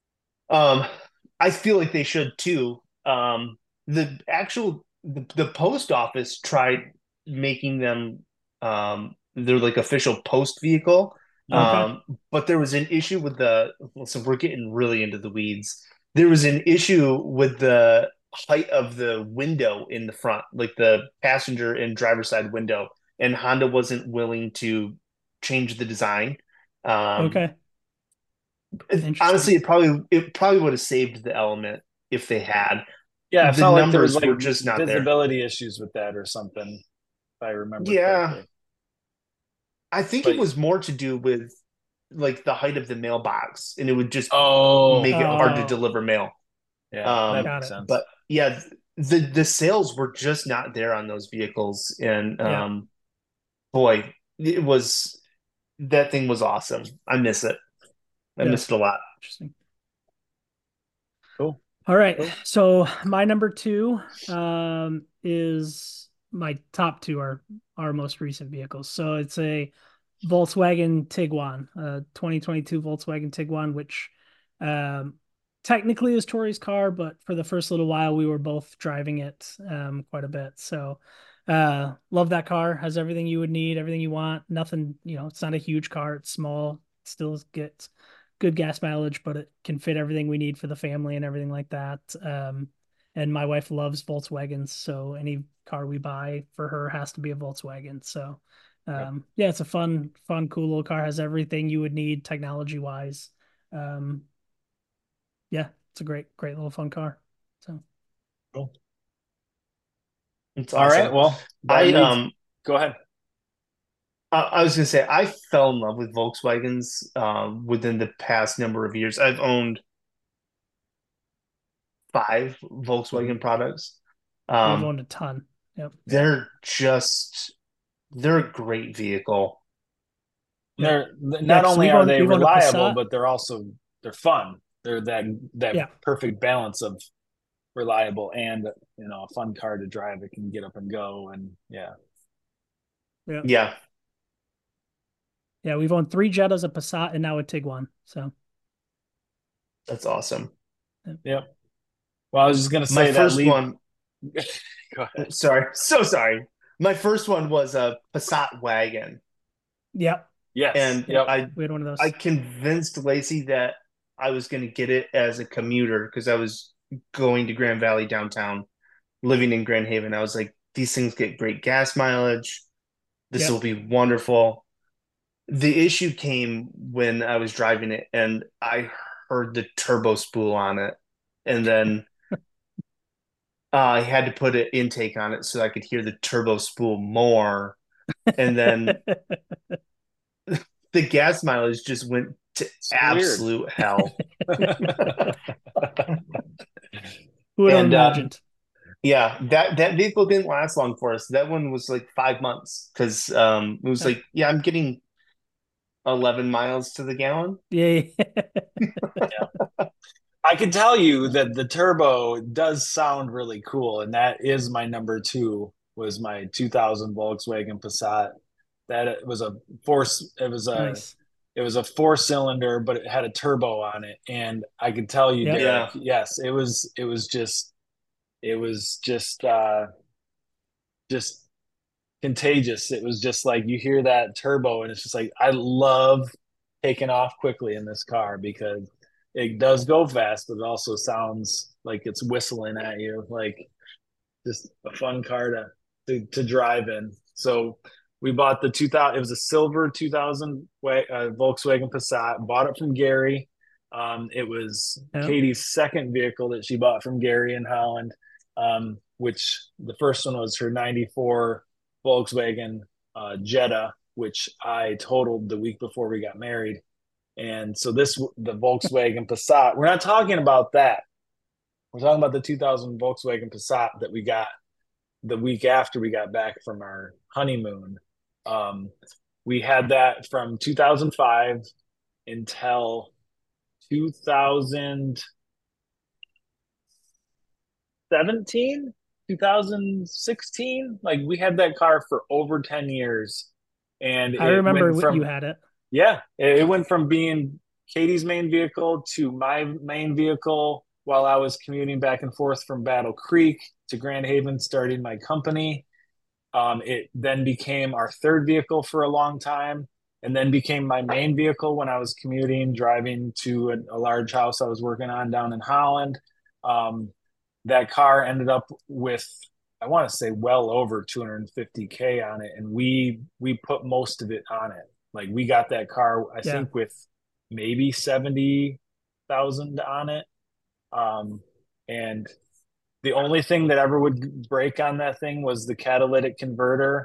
I feel like they should too. The post office tried making them they're like official post vehicle. Okay. But there was an issue with so we're getting really into the weeds. There was an issue with the height of the window in the front, like the passenger and driver side window, and Honda wasn't willing to change the design. Okay. Honestly, it probably would have saved the Element if they had. Yeah, it the felt like there was numbers like were just not there. visibility issues with that or something, if I remember Yeah, correctly. I think it But was more to do with like the height of the mailbox, and it would just oh, make it hard to Oh, deliver mail. yeah, that got makes it. sense. But yeah, the sales were just not there on those vehicles, and Yeah. boy, it was that thing was awesome. I miss it. I Yeah. miss it a lot. Interesting. Cool. All right. Cool. So my number two is my top two are our most recent vehicles. So it's a Volkswagen Tiguan, 2022 Volkswagen Tiguan, which um, technically is Tori's car, but for the first little while we were both driving it quite a bit. So love that car. Has everything you would need, everything you want. Nothing, it's not a huge car. It's small. It still gets good gas mileage, but it can fit everything we need for the family and everything like that. And my wife loves Volkswagens, so any car we buy for her has to be a Volkswagen. So, Yep. yeah, it's a fun, cool little car. Has everything you would need technology wise. Um, yeah, it's a great, little fun car. So, Cool. It's All right. awesome. Well, that I leads. Go ahead. I was gonna say I fell in love with Volkswagens within the past number of years. I've owned 5 Mhm. Volkswagen products. we've Um, owned a ton. Yep. they're just they're a great vehicle. Yep. They're Yeah, not because only are they we've owned a reliable, Passat. but they're fun. They're that Yeah. perfect balance of reliable and a fun car to drive. It can get up and go, and yeah. Yeah. Yeah, Yeah. We've owned 3 Jettas, a Passat, and now a Tiguan. So, that's awesome. yeah. Yep. Well, I was just gonna My say that first lead. one, Go ahead. sorry, so sorry. My first one was a Passat wagon, Yep. Yes. and Yep. Yep. We had one of I those. convinced Lacey that I was going to get it as a commuter because I was going to Grand Valley downtown, living in Grand Haven. I was like, these things get great gas mileage. This will Yep. be wonderful. The issue came when I was driving it and I heard the turbo spool on it. And then I had to put an intake on it so I could hear the turbo spool more. And then the gas mileage just went to It's weird. absolute hell. Who would have And imagined? yeah, that vehicle didn't last long for us. That one was like 5 months because it was Yeah. like, yeah, I'm getting 11 miles to the gallon. Yeah. I can tell you that the turbo does sound really cool, and that is my number two. Was my 2000 Volkswagen Passat. That it was a force. Nice. It was a 4-cylinder, but it had a turbo on it, and I can tell you, Yep. Derek. Yeah, Yes, it was just contagious. It was just like you hear that turbo, and it's just like I love taking off quickly in this car because it does go fast, but it also sounds like it's whistling at you. Like just a fun car to drive in. So we bought the 2000. It was a silver 2000 Volkswagen Passat. Bought it from Gary. It was Yep. Katie's second vehicle that she bought from Gary in Holland. Which the first one was her '94 Volkswagen Jetta, which I totaled the week before we got married. And so the Volkswagen Passat. We're not talking about that. We're talking about the 2000 Volkswagen Passat that we got the week after we got back from our honeymoon. Um, we had that from 2005 until 2017, 2016. Like we had that car for over 10 years. And I it remember went you from, had it. yeah, it went from being Katie's main vehicle to my main vehicle while I was commuting back and forth from Battle Creek to Grand Haven, starting my company. It then became our third vehicle for a long time, and then became my main vehicle when I was commuting, driving to a large house I was working on down in Holland. Um, that car ended up with, I want to say, well over 250K on it, and we put most of it on it. Like we got that car, I Yeah. think, with maybe 70,000 on it. And The only thing that ever would break on that thing was the catalytic converter.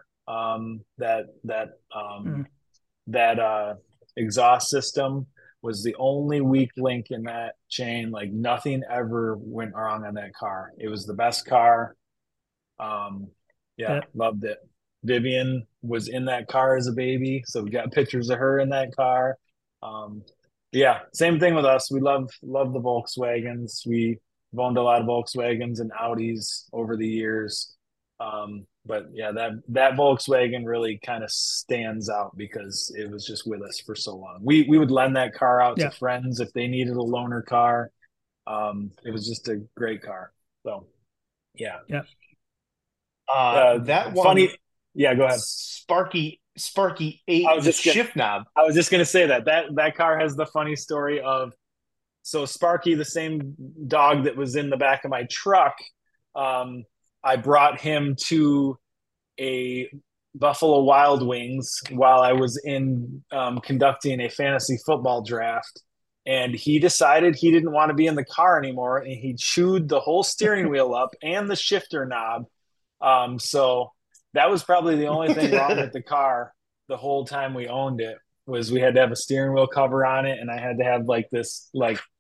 That exhaust system was the only weak link in that chain. Like nothing ever went wrong on that car. It was the best car. Yeah, loved it. Vivian was in that car as a baby, so we got pictures of her in that car. Yeah, same thing with us. We love the Volkswagens. We've owned a lot of Volkswagens and Audis over the years. But yeah, that Volkswagen really kind of stands out because it was just with us for so long. We would lend that car out to friends if they needed a loaner car. It was just a great car. So yeah. Yeah. That one, funny. Yeah, go ahead. Sparky ate the shift knob. I was just gonna say that car has the funny story of, so Sparky, the same dog that was in the back of my truck, I brought him to a Buffalo Wild Wings while I was in conducting a fantasy football draft. And he decided he didn't want to be in the car anymore. And he chewed the whole steering wheel up and the shifter knob. So that was probably the only thing wrong with the car the whole time we owned it, was we had to have a steering wheel cover on it. And I had to have this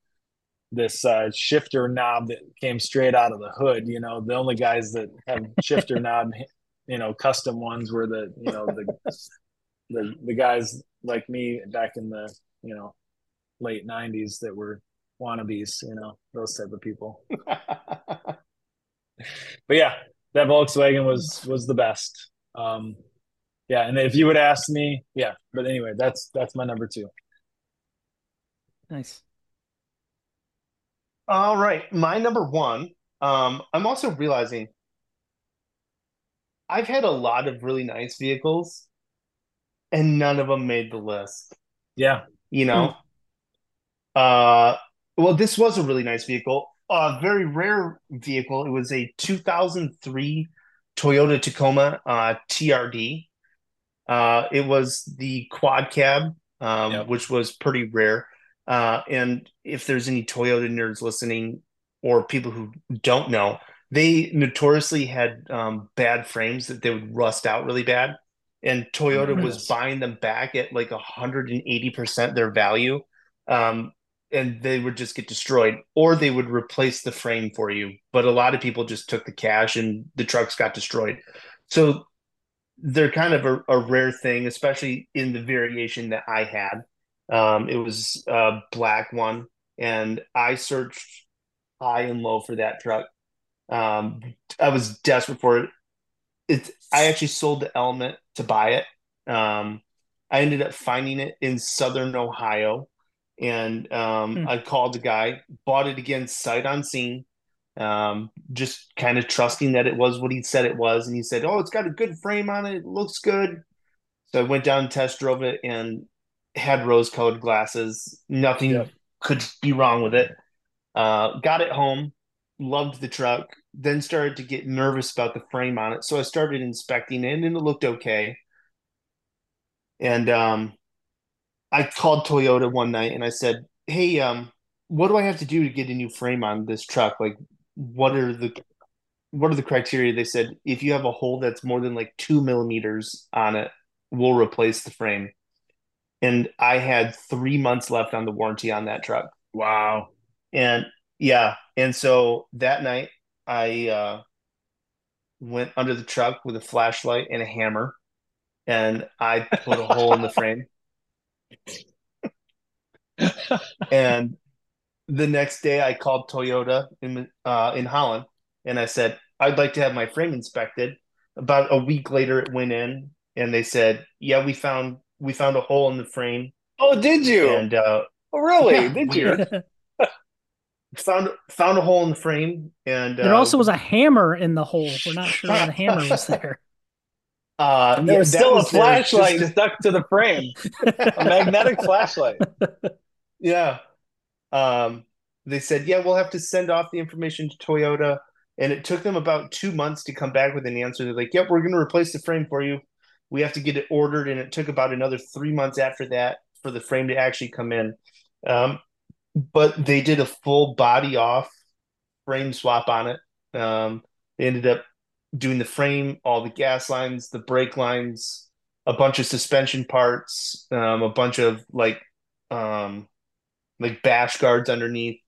shifter knob that came straight out of the hood. The only guys that have shifter knob, custom ones were the guys like me back in the, late 90s that were wannabes, those type of people. But yeah, that Volkswagen was the best. Yeah. And if you would ask me, yeah, but anyway, that's my number 2. Nice. All right. My number 1, I'm also realizing I've had a lot of really nice vehicles and none of them made the list. Yeah. Well, this was a really nice vehicle, a very rare vehicle. It was a 2003 Toyota Tacoma TRD. It was the quad cab, which was pretty rare. And if there's any Toyota nerds listening or people who don't know, they notoriously had bad frames that they would rust out really bad. And Toyota was buying them back at like 180% their value. And they would just get destroyed, or they would replace the frame for you. But a lot of people just took the cash and the trucks got destroyed. So they're kind of a rare thing, especially in the variation that I had. It was a black one, and I searched high and low for that truck. I was desperate for it. I actually sold the Element to buy it. I ended up finding it in Southern Ohio. And I called the guy, bought it again sight unseen, just kind of trusting that it was what he said it was. And he said, "Oh, it's got a good frame on it. It looks good." So I went down and test drove it and had rose-colored glasses. Nothing could be wrong with it. Got it home, loved the truck, then started to get nervous about the frame on it. So I started inspecting it, and it looked okay. And I called Toyota one night and I said, "Hey, what do I have to do to get a new frame on this truck? Like, what are the criteria?" They said, "If you have a hole that's more than like 2 millimeters on it, we'll replace the frame." And I had 3 months left on the warranty on that truck. Wow. And yeah, and so that night I went under the truck with a flashlight and a hammer, and I put a hole in the frame. And the next day I called Toyota in Holland, and I said, "I'd like to have my frame inspected." About a week later it went in, and they said, "Yeah, we found a hole in the frame." Oh, did you? And oh, really? Yeah, did you? found a hole in the frame, and there also was a hammer in the hole. We're not sure why the hammer was there. And there was still a flashlight stuck to the frame, a magnetic flashlight. Yeah. They said, "Yeah, we'll have to send off the information to Toyota." And it took them about 2 months to come back with an answer. They're like, "Yep, we're going to replace the frame for you. We have to get it ordered." And it took about another 3 months after that for the frame to actually come in. But they did a full body off frame swap on it. They ended up doing the frame, all the gas lines, the brake lines, a bunch of suspension parts, a bunch of like bash guards underneath.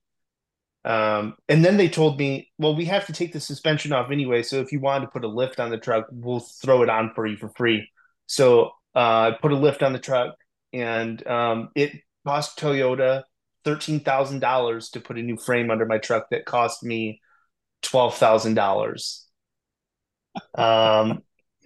And then they told me, well, we have to take the suspension off anyway. So if you wanted to put a lift on the truck, we'll throw it on for you for free. So I put a lift on the truck, and it cost Toyota $13,000 to put a new frame under my truck that cost me $12,000. Um,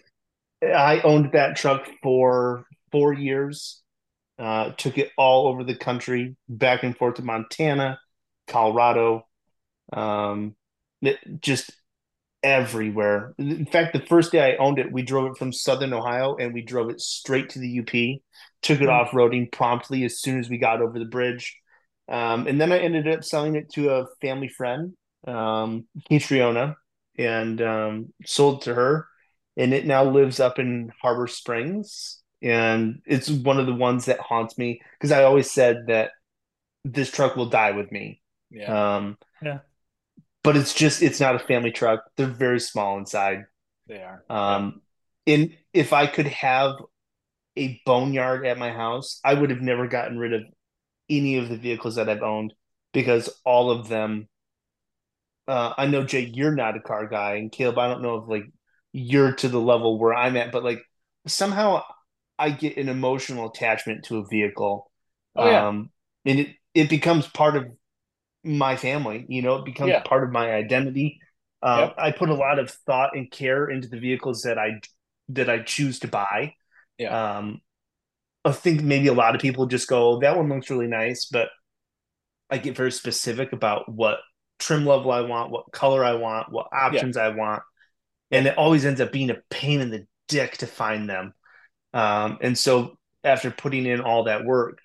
I owned that truck for 4 years. Took it all over the country, back and forth to Montana, Colorado, um, just everywhere. In fact, the first day I owned it, we drove it from Southern Ohio and we drove it straight to the UP, took it off roading promptly as soon as we got over the bridge. And then I ended up selling it to a family friend, Catriona, and sold to her. And it now lives up in Harbor Springs. And it's one of the ones that haunts me because I always said that this truck will die with me. Yeah. Yeah. But it's not a family truck. They're very small inside. They are. And if I could have a boneyard at my house, I would have never gotten rid of any of the vehicles that I've owned because all of them. I know, Jay, you're not a car guy, and Caleb, I don't know if like you're to the level where I'm at, but like somehow I get an emotional attachment to a vehicle. Oh, yeah. And it becomes part of my family, it becomes Yeah. part of my identity. Yep. I put a lot of thought and care into the vehicles that I choose to buy. Yeah. I think maybe a lot of people just go, that one looks really nice, but I get very specific about what trim level I want, what color I want, what options I want. And it always ends up being a pain in the dick to find them. And so after putting in all that work,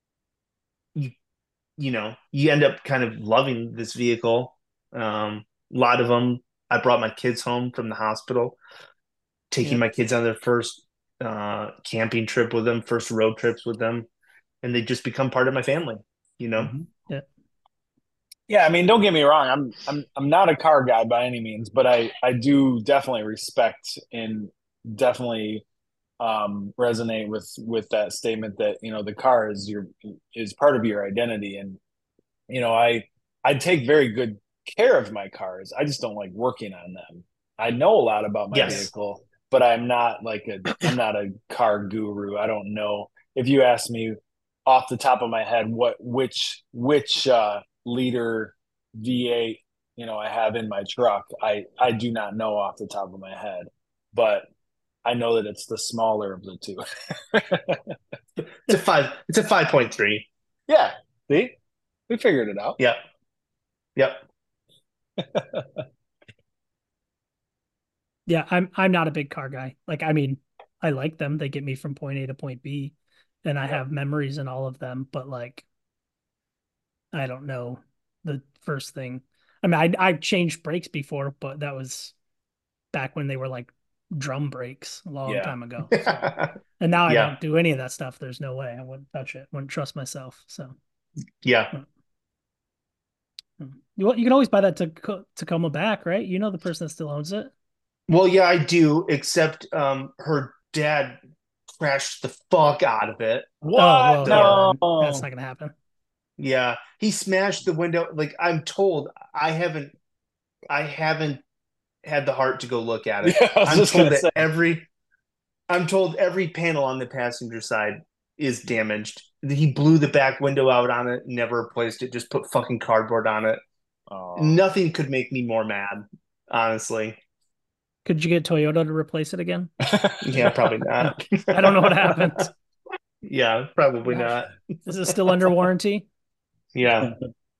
you end up kind of loving this vehicle. A lot of them, I brought my kids home from the hospital, taking my kids on their first camping trip with them, first road trips with them, and they just become part of my family. Yeah. Yeah, I mean, don't get me wrong. I'm not a car guy by any means, but I do definitely respect and definitely resonate with that statement that the car is part of your identity, and I take very good care of my cars. I just don't like working on them. I know a lot about my vehicle, but I'm not a car guru. I don't know. If you ask me off the top of my head which liter V8 I have in my truck, I do not know off the top of my head, but I know that it's the smaller of the two. It's a 5.3. Yeah, see, we figured it out. Yep. Yeah, I'm not a big car guy. Like, I mean, I like them. They get me from point A to point B, and I have memories in all of them, but like I don't know the first thing. I mean, I've changed brakes before, but that was back when they were like drum brakes a long time ago. So. And now I don't do any of that stuff. There's no way I wouldn't touch it. Wouldn't trust myself. So you can always buy that Tacoma back, right? You know the person that still owns it. Well, yeah, I do. Except her dad crashed the fuck out of it. What? Oh, well, no, that's not gonna happen. Yeah, he smashed the window. Like, I'm told, I haven't had the heart to go look at it. Yeah, I'm told every panel on the passenger side is damaged. He blew the back window out on it, never replaced it, just put fucking cardboard on it. Nothing could make me more mad, honestly. Could you get Toyota to replace it again? Yeah, probably not. I don't know what happened. Yeah, probably not. Is it still under warranty? Yeah.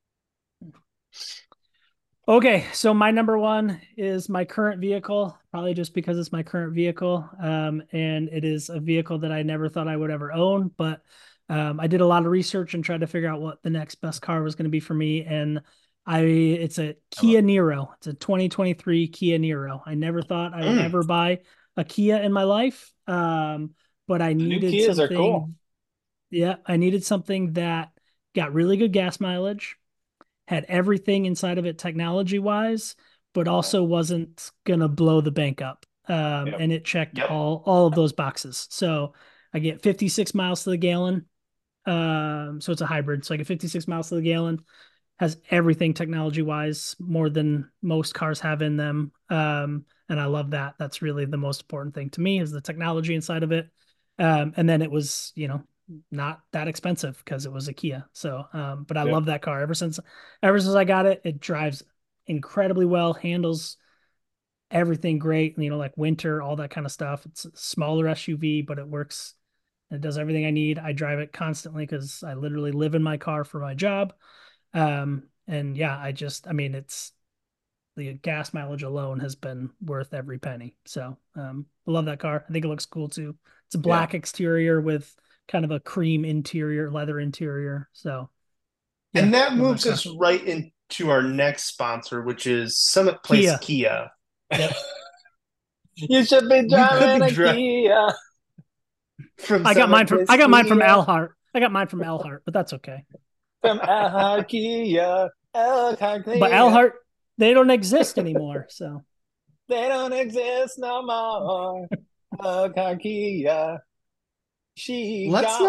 Okay, so my number one is my current vehicle, probably just because it's my current vehicle. And it is a vehicle that I never thought I would ever own, but I did a lot of research and tried to figure out what the next best car was going to be for me. And it's a Kia Niro. It's a 2023 Kia Niro. I never thought I would ever buy a Kia in my life. But I needed Kias something. Are cool. Yeah, I needed something that got really good gas mileage, had everything inside of it technology-wise, but also wasn't gonna blow the bank up. Yep. And it checked Yep. all of those boxes. So I get 56 miles to the gallon. So it's a hybrid. So I get 56 miles to the gallon. Has everything technology wise more than most cars have in them. And I love that. That's really the most important thing to me is the technology inside of it. And then it was, not that expensive because it was a Kia. So, but I Yep. love that car ever since I got it. It drives incredibly well, handles everything great, like winter, all that kind of stuff. It's a smaller SUV, but it works. It does everything I need. I drive it constantly because I literally live in my car for my job. And yeah, it's the gas mileage alone has been worth every penny. So, I love that car. I think it looks cool too. It's a black exterior with kind of a cream interior, leather interior. So, yeah, And that love moves car. us right into our next sponsor, which is Summit Place Kia. Kia. Yep. You should be You could driving be a Kia. from I got Summit mine from Place I got mine from Kia. Elhart. I got mine from Elhart, but that's okay. From Elkhart Kia. Elkhart Kia. But Elhart, they don't exist anymore. So They don't exist no more. Elkhart Kia. Let's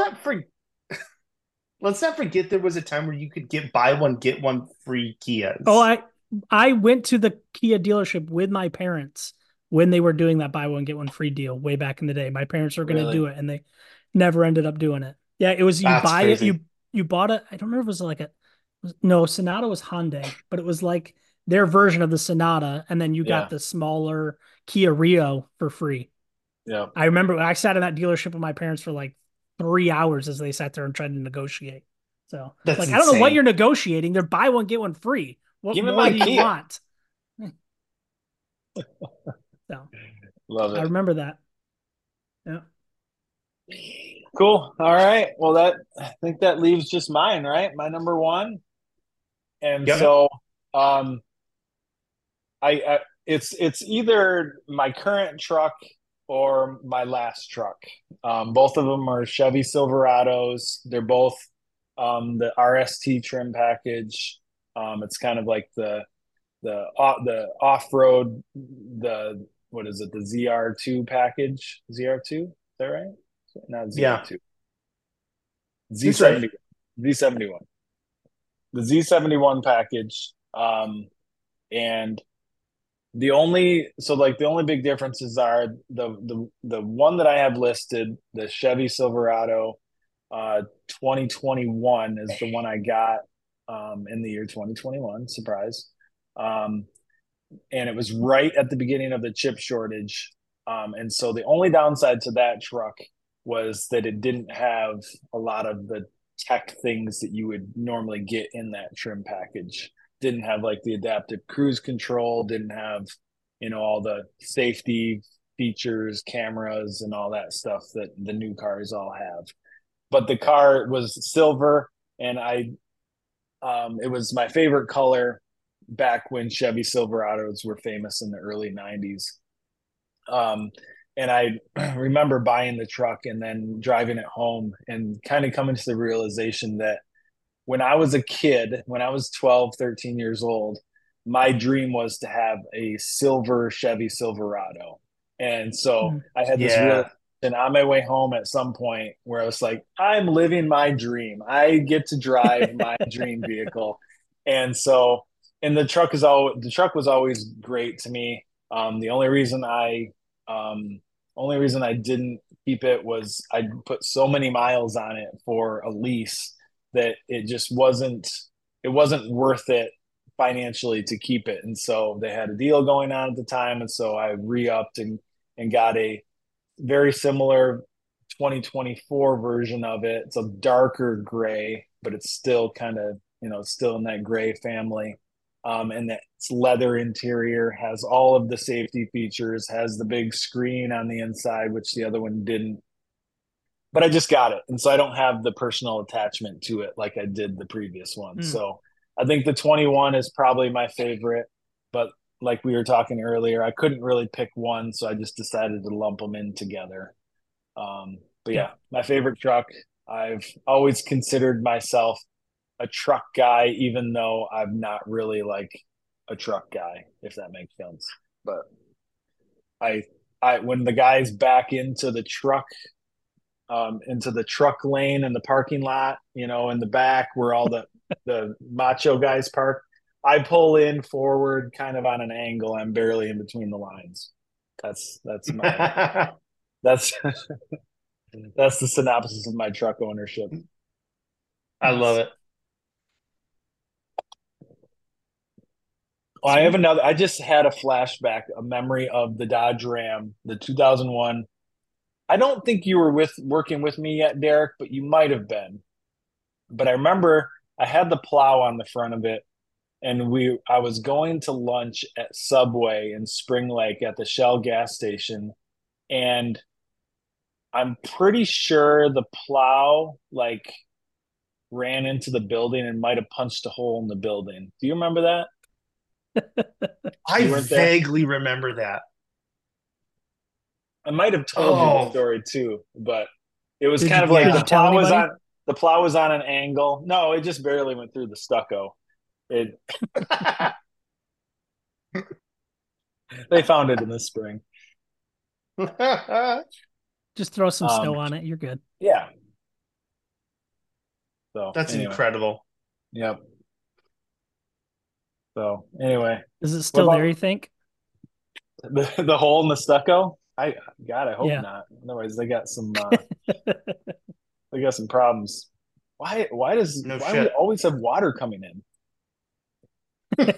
not forget there was a time where you could buy one get one free Kias. I went to the Kia dealership with my parents when they were doing that buy one get one free deal way back in the day. My parents were going to Really? do it and they never ended up doing it. Yeah, it was you That's buy crazy. it, you bought it. I don't remember if it was like no, Sonata was Hyundai, but it was like their version of the Sonata, and then you Yeah. got the smaller Kia Rio for free. Yeah. I remember I sat in that dealership with my parents for like 3 hours as they sat there and tried to negotiate. So That's I don't know what insane. you're negotiating. They're buy one, get one free. What Give me more my do you Kia. want? So Love I it. remember that. Yeah. Cool. All right. Well, I think that leaves just mine, right? My number one. And Yep. so, it's either my current truck or my last truck. Both of them are Chevy Silverados. They're both the RST trim package. It's kind of like the off-road, the what is it, the ZR2 package. ZR2, is that right? Not Yeah. ZR2. That's right. Z71. The Z71 package. And the only big differences are the one that I have listed, the Chevy Silverado 2021 is the one I got in the year 2021. Surprise. And it was right at the beginning of the chip shortage. And so the only downside to that truck was that it didn't have a lot of the tech things that you would normally get in that trim package. Didn't have like the adaptive cruise control, didn't have, all the safety features, cameras, and all that stuff that the new cars all have. But the car was silver, and it was my favorite color back when Chevy Silverados were famous in the early 90s. And I remember buying the truck and then driving it home and kind of coming to the realization that when I was a kid, when I was 12, 13 years old, my dream was to have a silver Chevy Silverado. And so I had this Yeah. realization on my way home at some point where I was like, I'm living my dream. I get to drive my dream vehicle. And so, and the truck was always great to me. The only reason I didn't keep it was I put so many miles on it for a lease that it wasn't worth it financially to keep it. And so they had a deal going on at the time. And so I re-upped and got a very similar 2024 version of it. It's a darker gray, but it's still kind of, still in that gray family. And that's leather interior, has all of the safety features, has the big screen on the inside, which the other one didn't. But I just got it. And so I don't have the personal attachment to it like I did the previous one. So I think the 21 is probably my favorite. But like we were talking earlier, I couldn't really pick one. So I just decided to lump them in together. But yeah, my favorite truck. I've always considered myself a truck guy, even though I'm not really like a truck guy, if that makes sense. But I when the guys back into the truck lane in the parking lot, in the back where all the macho guys park, I pull in forward kind of on an angle. I'm barely in between the lines. That's my that's that's the synopsis of my truck ownership. I love it. Well, I have another. I just had a flashback, a memory of the Dodge Ram, the 2001. I don't think you were working with me yet, Derek, but you might have been. But I remember I had the plow on the front of it, and I was going to lunch at Subway in Spring Lake at the Shell gas station, and I'm pretty sure the plow like ran into the building and might have punched a hole in the building. Do you remember that? I vaguely remember that. I might have told you the story too, but it was kind of like the plow was on an angle. No, it just barely went through the stucco. They found it in the spring. Just throw some snow on it. You're good. Yeah. So that's incredible. Yep. So anyway, is it still there? You think the hole in the stucco? I hope not. Otherwise, they got some problems. Why we always have water coming in?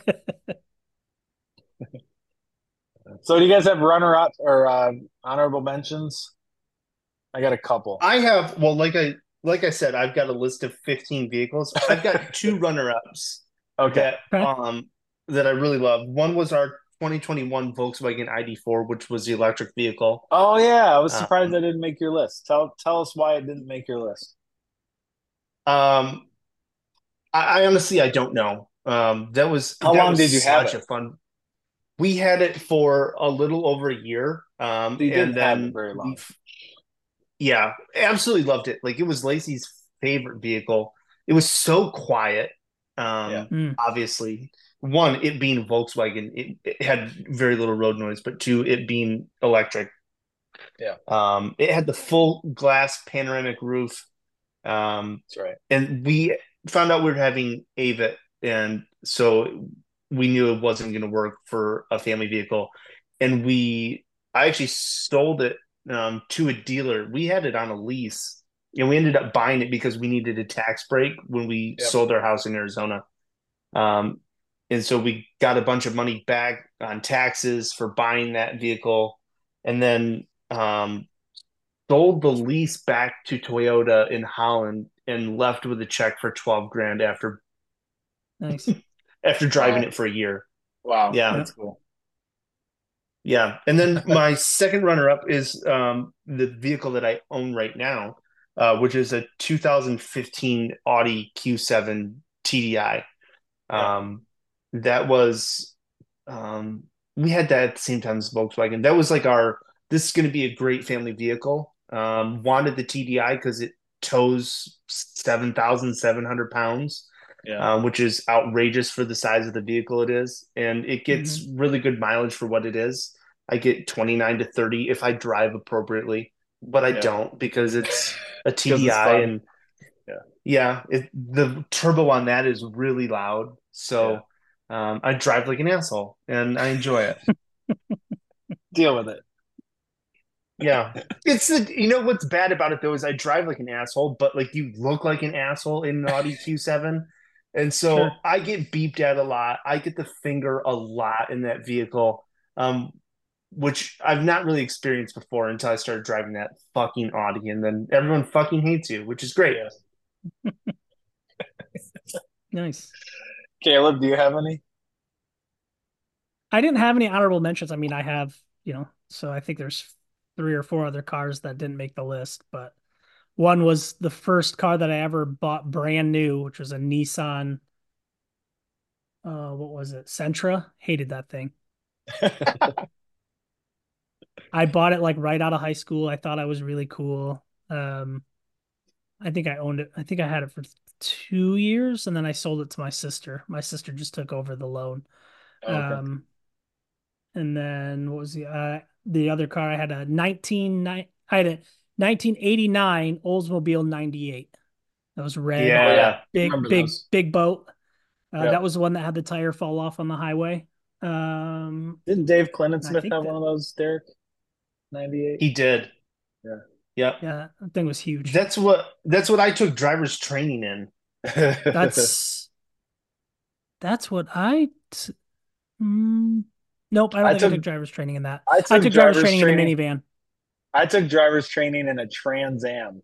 So, do you guys have runner-up or honorable mentions? I got a couple. I have. Well, like I said, I've got a list of 15 vehicles. I've got 2 runner-ups. Okay. That I really love. One was our 2021 Volkswagen ID4, which was the electric vehicle. Oh yeah, I was surprised that didn't make your list. Tell us why it didn't make your list. I honestly I don't know. That was how long did you have it? A fun. We had it for a little over a year. So you didn't have it very long. Yeah, absolutely loved it. Like it was Lacey's favorite vehicle. It was so quiet. Obviously, one, it being Volkswagen, it had very little road noise, but 2, it being electric. Yeah. It had the full glass panoramic roof. That's right. And we found out we were having AVIT, and so we knew it wasn't going to work for a family vehicle. And I actually sold it to a dealer. We had it on a lease, and we ended up buying it because we needed a tax break when we sold our house in Arizona. And so we got a bunch of money back on taxes for buying that vehicle, and then sold the lease back to Toyota in Holland and left with a check for $12,000 after after driving it for a year. Wow. Yeah. That's cool. Yeah. And then my second runner-up is the vehicle that I own right now, which is a 2015 Audi Q7 TDI. That was we had that at the same time as Volkswagen. That was like this is going to be a great family vehicle. Wanted the TDI because it tows 7,700 pounds, which is outrageous for the size of the vehicle it is. And it gets really good mileage for what it is. I get 29 to 30 if I drive appropriately, but I don't because it's a TDI. And the turbo on that is really loud. So I drive like an asshole and I enjoy it. Deal with it. Yeah. What's bad about it though is I drive like an asshole, but like you look like an asshole in an Audi Q7. And so I get beeped at a lot. I get the finger a lot in that vehicle, which I've not really experienced before until I started driving that fucking Audi. And then everyone fucking hates you, which is great. Nice. Caleb, do you have any? I didn't have any honorable mentions. I mean, I have, so I think there's 3 or 4 other cars that didn't make the list, but one was the first car that I ever bought brand new, which was a Nissan. What was it? Sentra. Hated that thing. I bought it like right out of high school. I thought I was really cool. I think I owned it. I think I had it for 2 years, and then I sold it to my sister. My sister just took over the loan. Okay. And then what was the other car? I had a 1989 Oldsmobile 98. That was red, Oh yeah, Yeah. big, remember big, those? big boat. Yep. That was the one that had the tire fall off on the highway. Didn't Dave I Smith think have one that, of those, Derek? 98? He did. Yeah. Yep. yeah, that thing was huge. That's what I took driver's training in. That's that's what nope, I don't I think I took took driver's training in that. I I took took driver's driver's training in a training. minivan. I took driver's training in a Trans Am.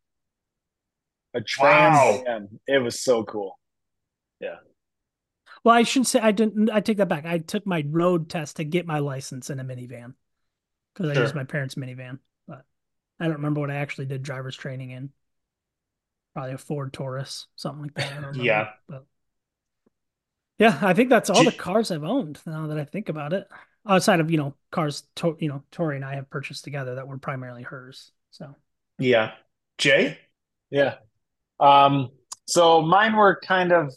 A Trans Wow. Am. It was so cool. Yeah. Well, I shouldn't say I didn't. I take that back. I took my road test to get my license in a minivan because I used Sure. my parents' minivan. But I don't remember what I actually did driver's training in. Probably a Ford Taurus, something like that. I don't remember. Yeah. But yeah, I think that's all the J- cars I've owned now that I think about it. Outside of, cars, Tori and I have purchased together that were primarily hers. So, yeah. Jay? Yeah. Um, so mine were kind of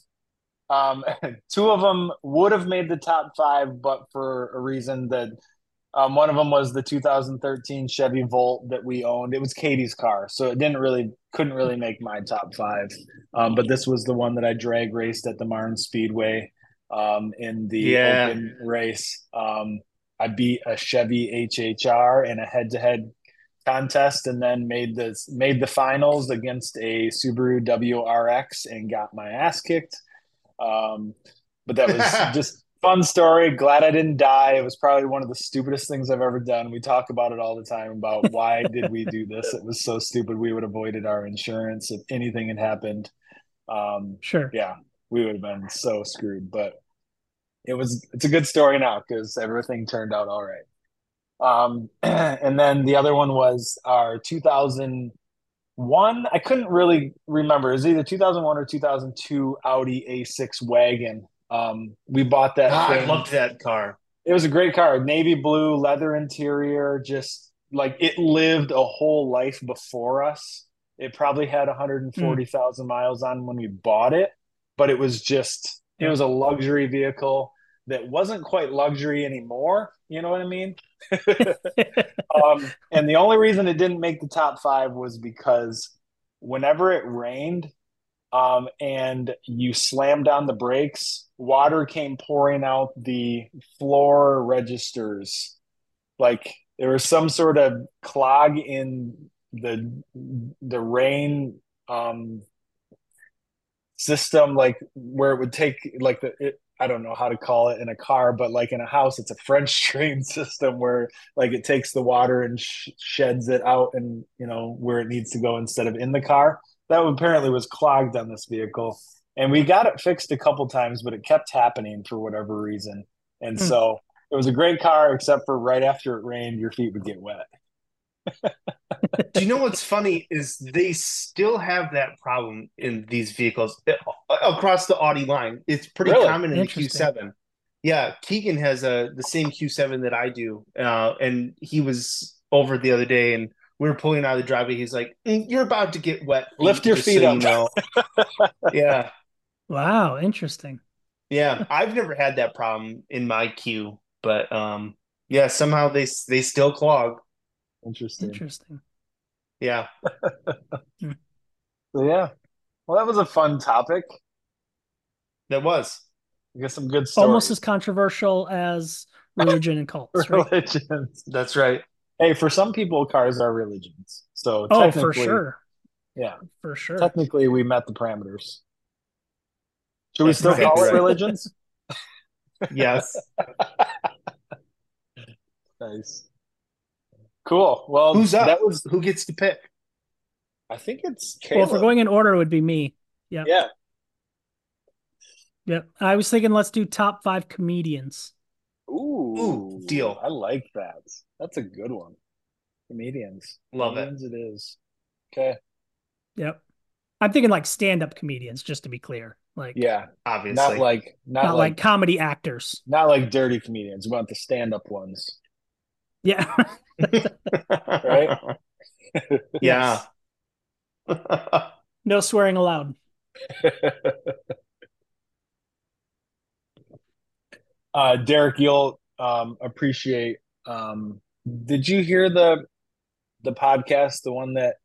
two of them would have made the top five, but for a reason that one of them was the 2013 Chevy Volt that we owned. It was Katie's car, so it couldn't really make my top five. But this was the one that I drag raced at the Marne Speedway in the Yeah. open race. I beat a Chevy HHR in a head-to-head contest, and then made the finals against a Subaru WRX and got my ass kicked. Um, but that was just fun story. Glad I didn't die. It was probably one of the stupidest things I've ever done. We talk about it all the time about why did we do this? It was so stupid. We would have avoided our insurance if anything had happened. sure. Yeah, we would have been so screwed. But it's a good story now because everything turned out all right. And then the other one was our 2001. I couldn't really remember. It was either 2001 or 2002 Audi A6 wagon. We bought that God, I thing. loved that car. It was a great car, navy blue, leather interior, just like it lived a whole life before us. It probably had Mm, 140,000 miles on when we bought it, but it yep. was a luxury vehicle that wasn't quite luxury anymore. You know what I mean? And the only reason it didn't make the top five was because whenever it rained, and you slammed on the brakes, water came pouring out the floor registers. Like there was some sort of clog in the rain system, like where it would take like I don't know how to call it in a car, but like in a house, it's a French drain system where like it takes the water and sheds it out and where it needs to go instead of in the car. That apparently was clogged on this vehicle, and we got it fixed a couple times, but it kept happening for whatever reason. And Mm. so it was a great car, except for right after it rained, your feet would get wet. Do you know what's funny is they still have that problem in these vehicles across the Audi line. It's pretty Really? common in the Interesting. Q7. Yeah, Keegan has the same Q7 that I do, and he was over the other day, and we were pulling out of the driveway. He's like, "You're about to get wet Lift feet, your just so feet you up. know." Yeah, Wow, interesting. yeah. I've never had that problem in my Q, but yeah, somehow they still clog. Interesting. Interesting. Yeah, Hmm. So yeah, well, that was a fun topic. that was. We got some good Almost as stories. controversial as religion and cults, right? Religions. That's right. Hey, for some people, cars are religions. So Oh, for sure. yeah, For sure. technically we met the parameters. Should we That's still exactly call it right. religions? Yes. Nice. Cool. Well, Who's up? that was, Who gets to pick? I think it's Well, if we're Caleb. going in order, it would be me. Yep. Yeah. Yep. I was thinking let's do top 5 comedians. Ooh, Ooh, deal. I like that. That's a good one. Comedians. Love it. Comedians it is. Okay. Yep. I'm thinking like stand-up comedians, just to be clear. Like Yeah. Not Obviously. like not like comedy actors. not like dirty comedians. We want the stand-up ones, Yeah. right? Yeah. No swearing allowed. Derek, you'll appreciate. Did you hear the podcast? The one that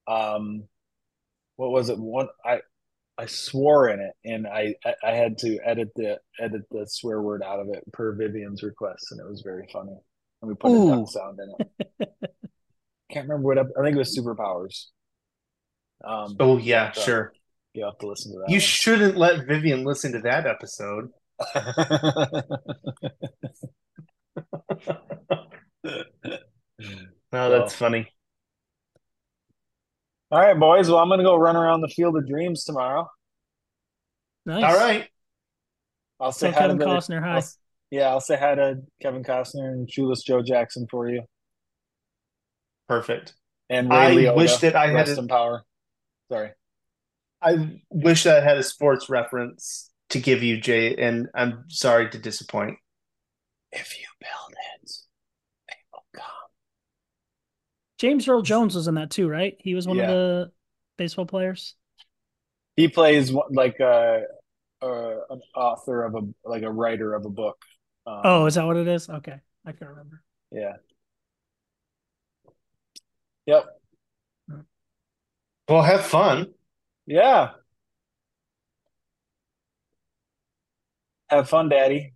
what was it? I swore in it, and I had to edit the swear word out of it per Vivian's request, and it was very funny. And we put a duck sound in it. Can't remember I think it was Superpowers. Oh yeah, sure. You have to listen to that. You shouldn't let Vivian listen to that episode. Oh, that's funny. All right, boys. Well, I'm going to go run around the Field of Dreams tomorrow. Nice. All right. I'll say hi Kevin Costner. Hi. I'll say hi to Kevin Costner and Shoeless Joe Jackson for you. Perfect. And Ray Liotta, wish that I had in power. Sorry. I wish that I had a sports reference to give you, Jay, and I'm sorry to disappoint. If you build it, they will come. James Earl Jones was in that too, right? He was one of the baseball players. He plays like an author of a writer of a book. Is that what it is? Okay, I can't remember. Yeah. Yep. Well, have fun. Yeah. Have fun, Daddy.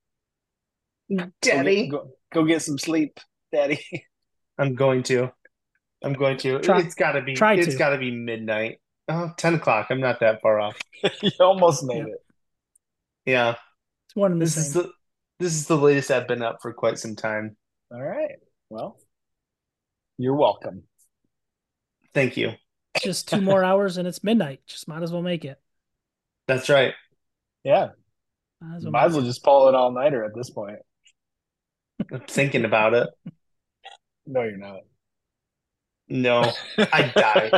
Daddy. Go get some sleep, Daddy. I'm going to. It's got to be. It's got to be midnight. Oh, 10 o'clock. I'm not that far off. You almost made it. Yeah. It's one of the same. This is the latest I've been up for quite some time. All right. Well, you're welcome. Thank you. Just 2 more hours and it's midnight. Just might as well make it. That's right. Yeah. Might as well just pull it all-nighter at this point. I'm thinking about it. No, you're not. No, I'd die.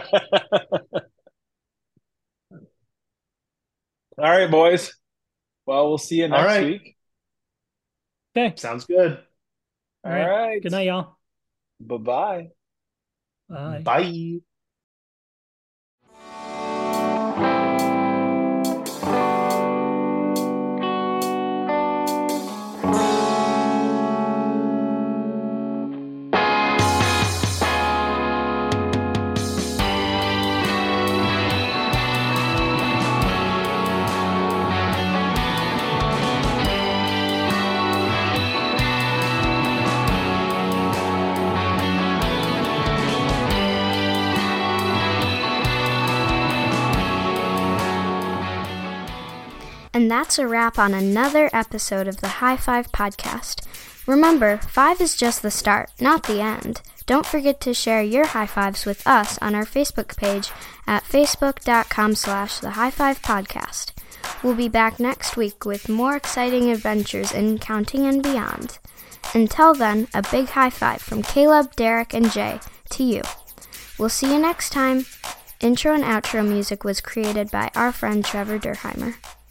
All right, boys. Well, we'll see you next week. Okay. Sounds good. All right. Good night, y'all. Bye-bye. Bye. Bye. And that's a wrap on another episode of the High Five Podcast. Remember, 5 is just the start, not the end. Don't forget to share your high fives with us on our Facebook page at facebook.com/thehighfivepodcast. We'll be back next week with more exciting adventures in Counting and Beyond. Until then, a big high five from Caleb, Derek, and Jay to you. We'll see you next time. Intro and outro music was created by our friend Trevor Durheimer.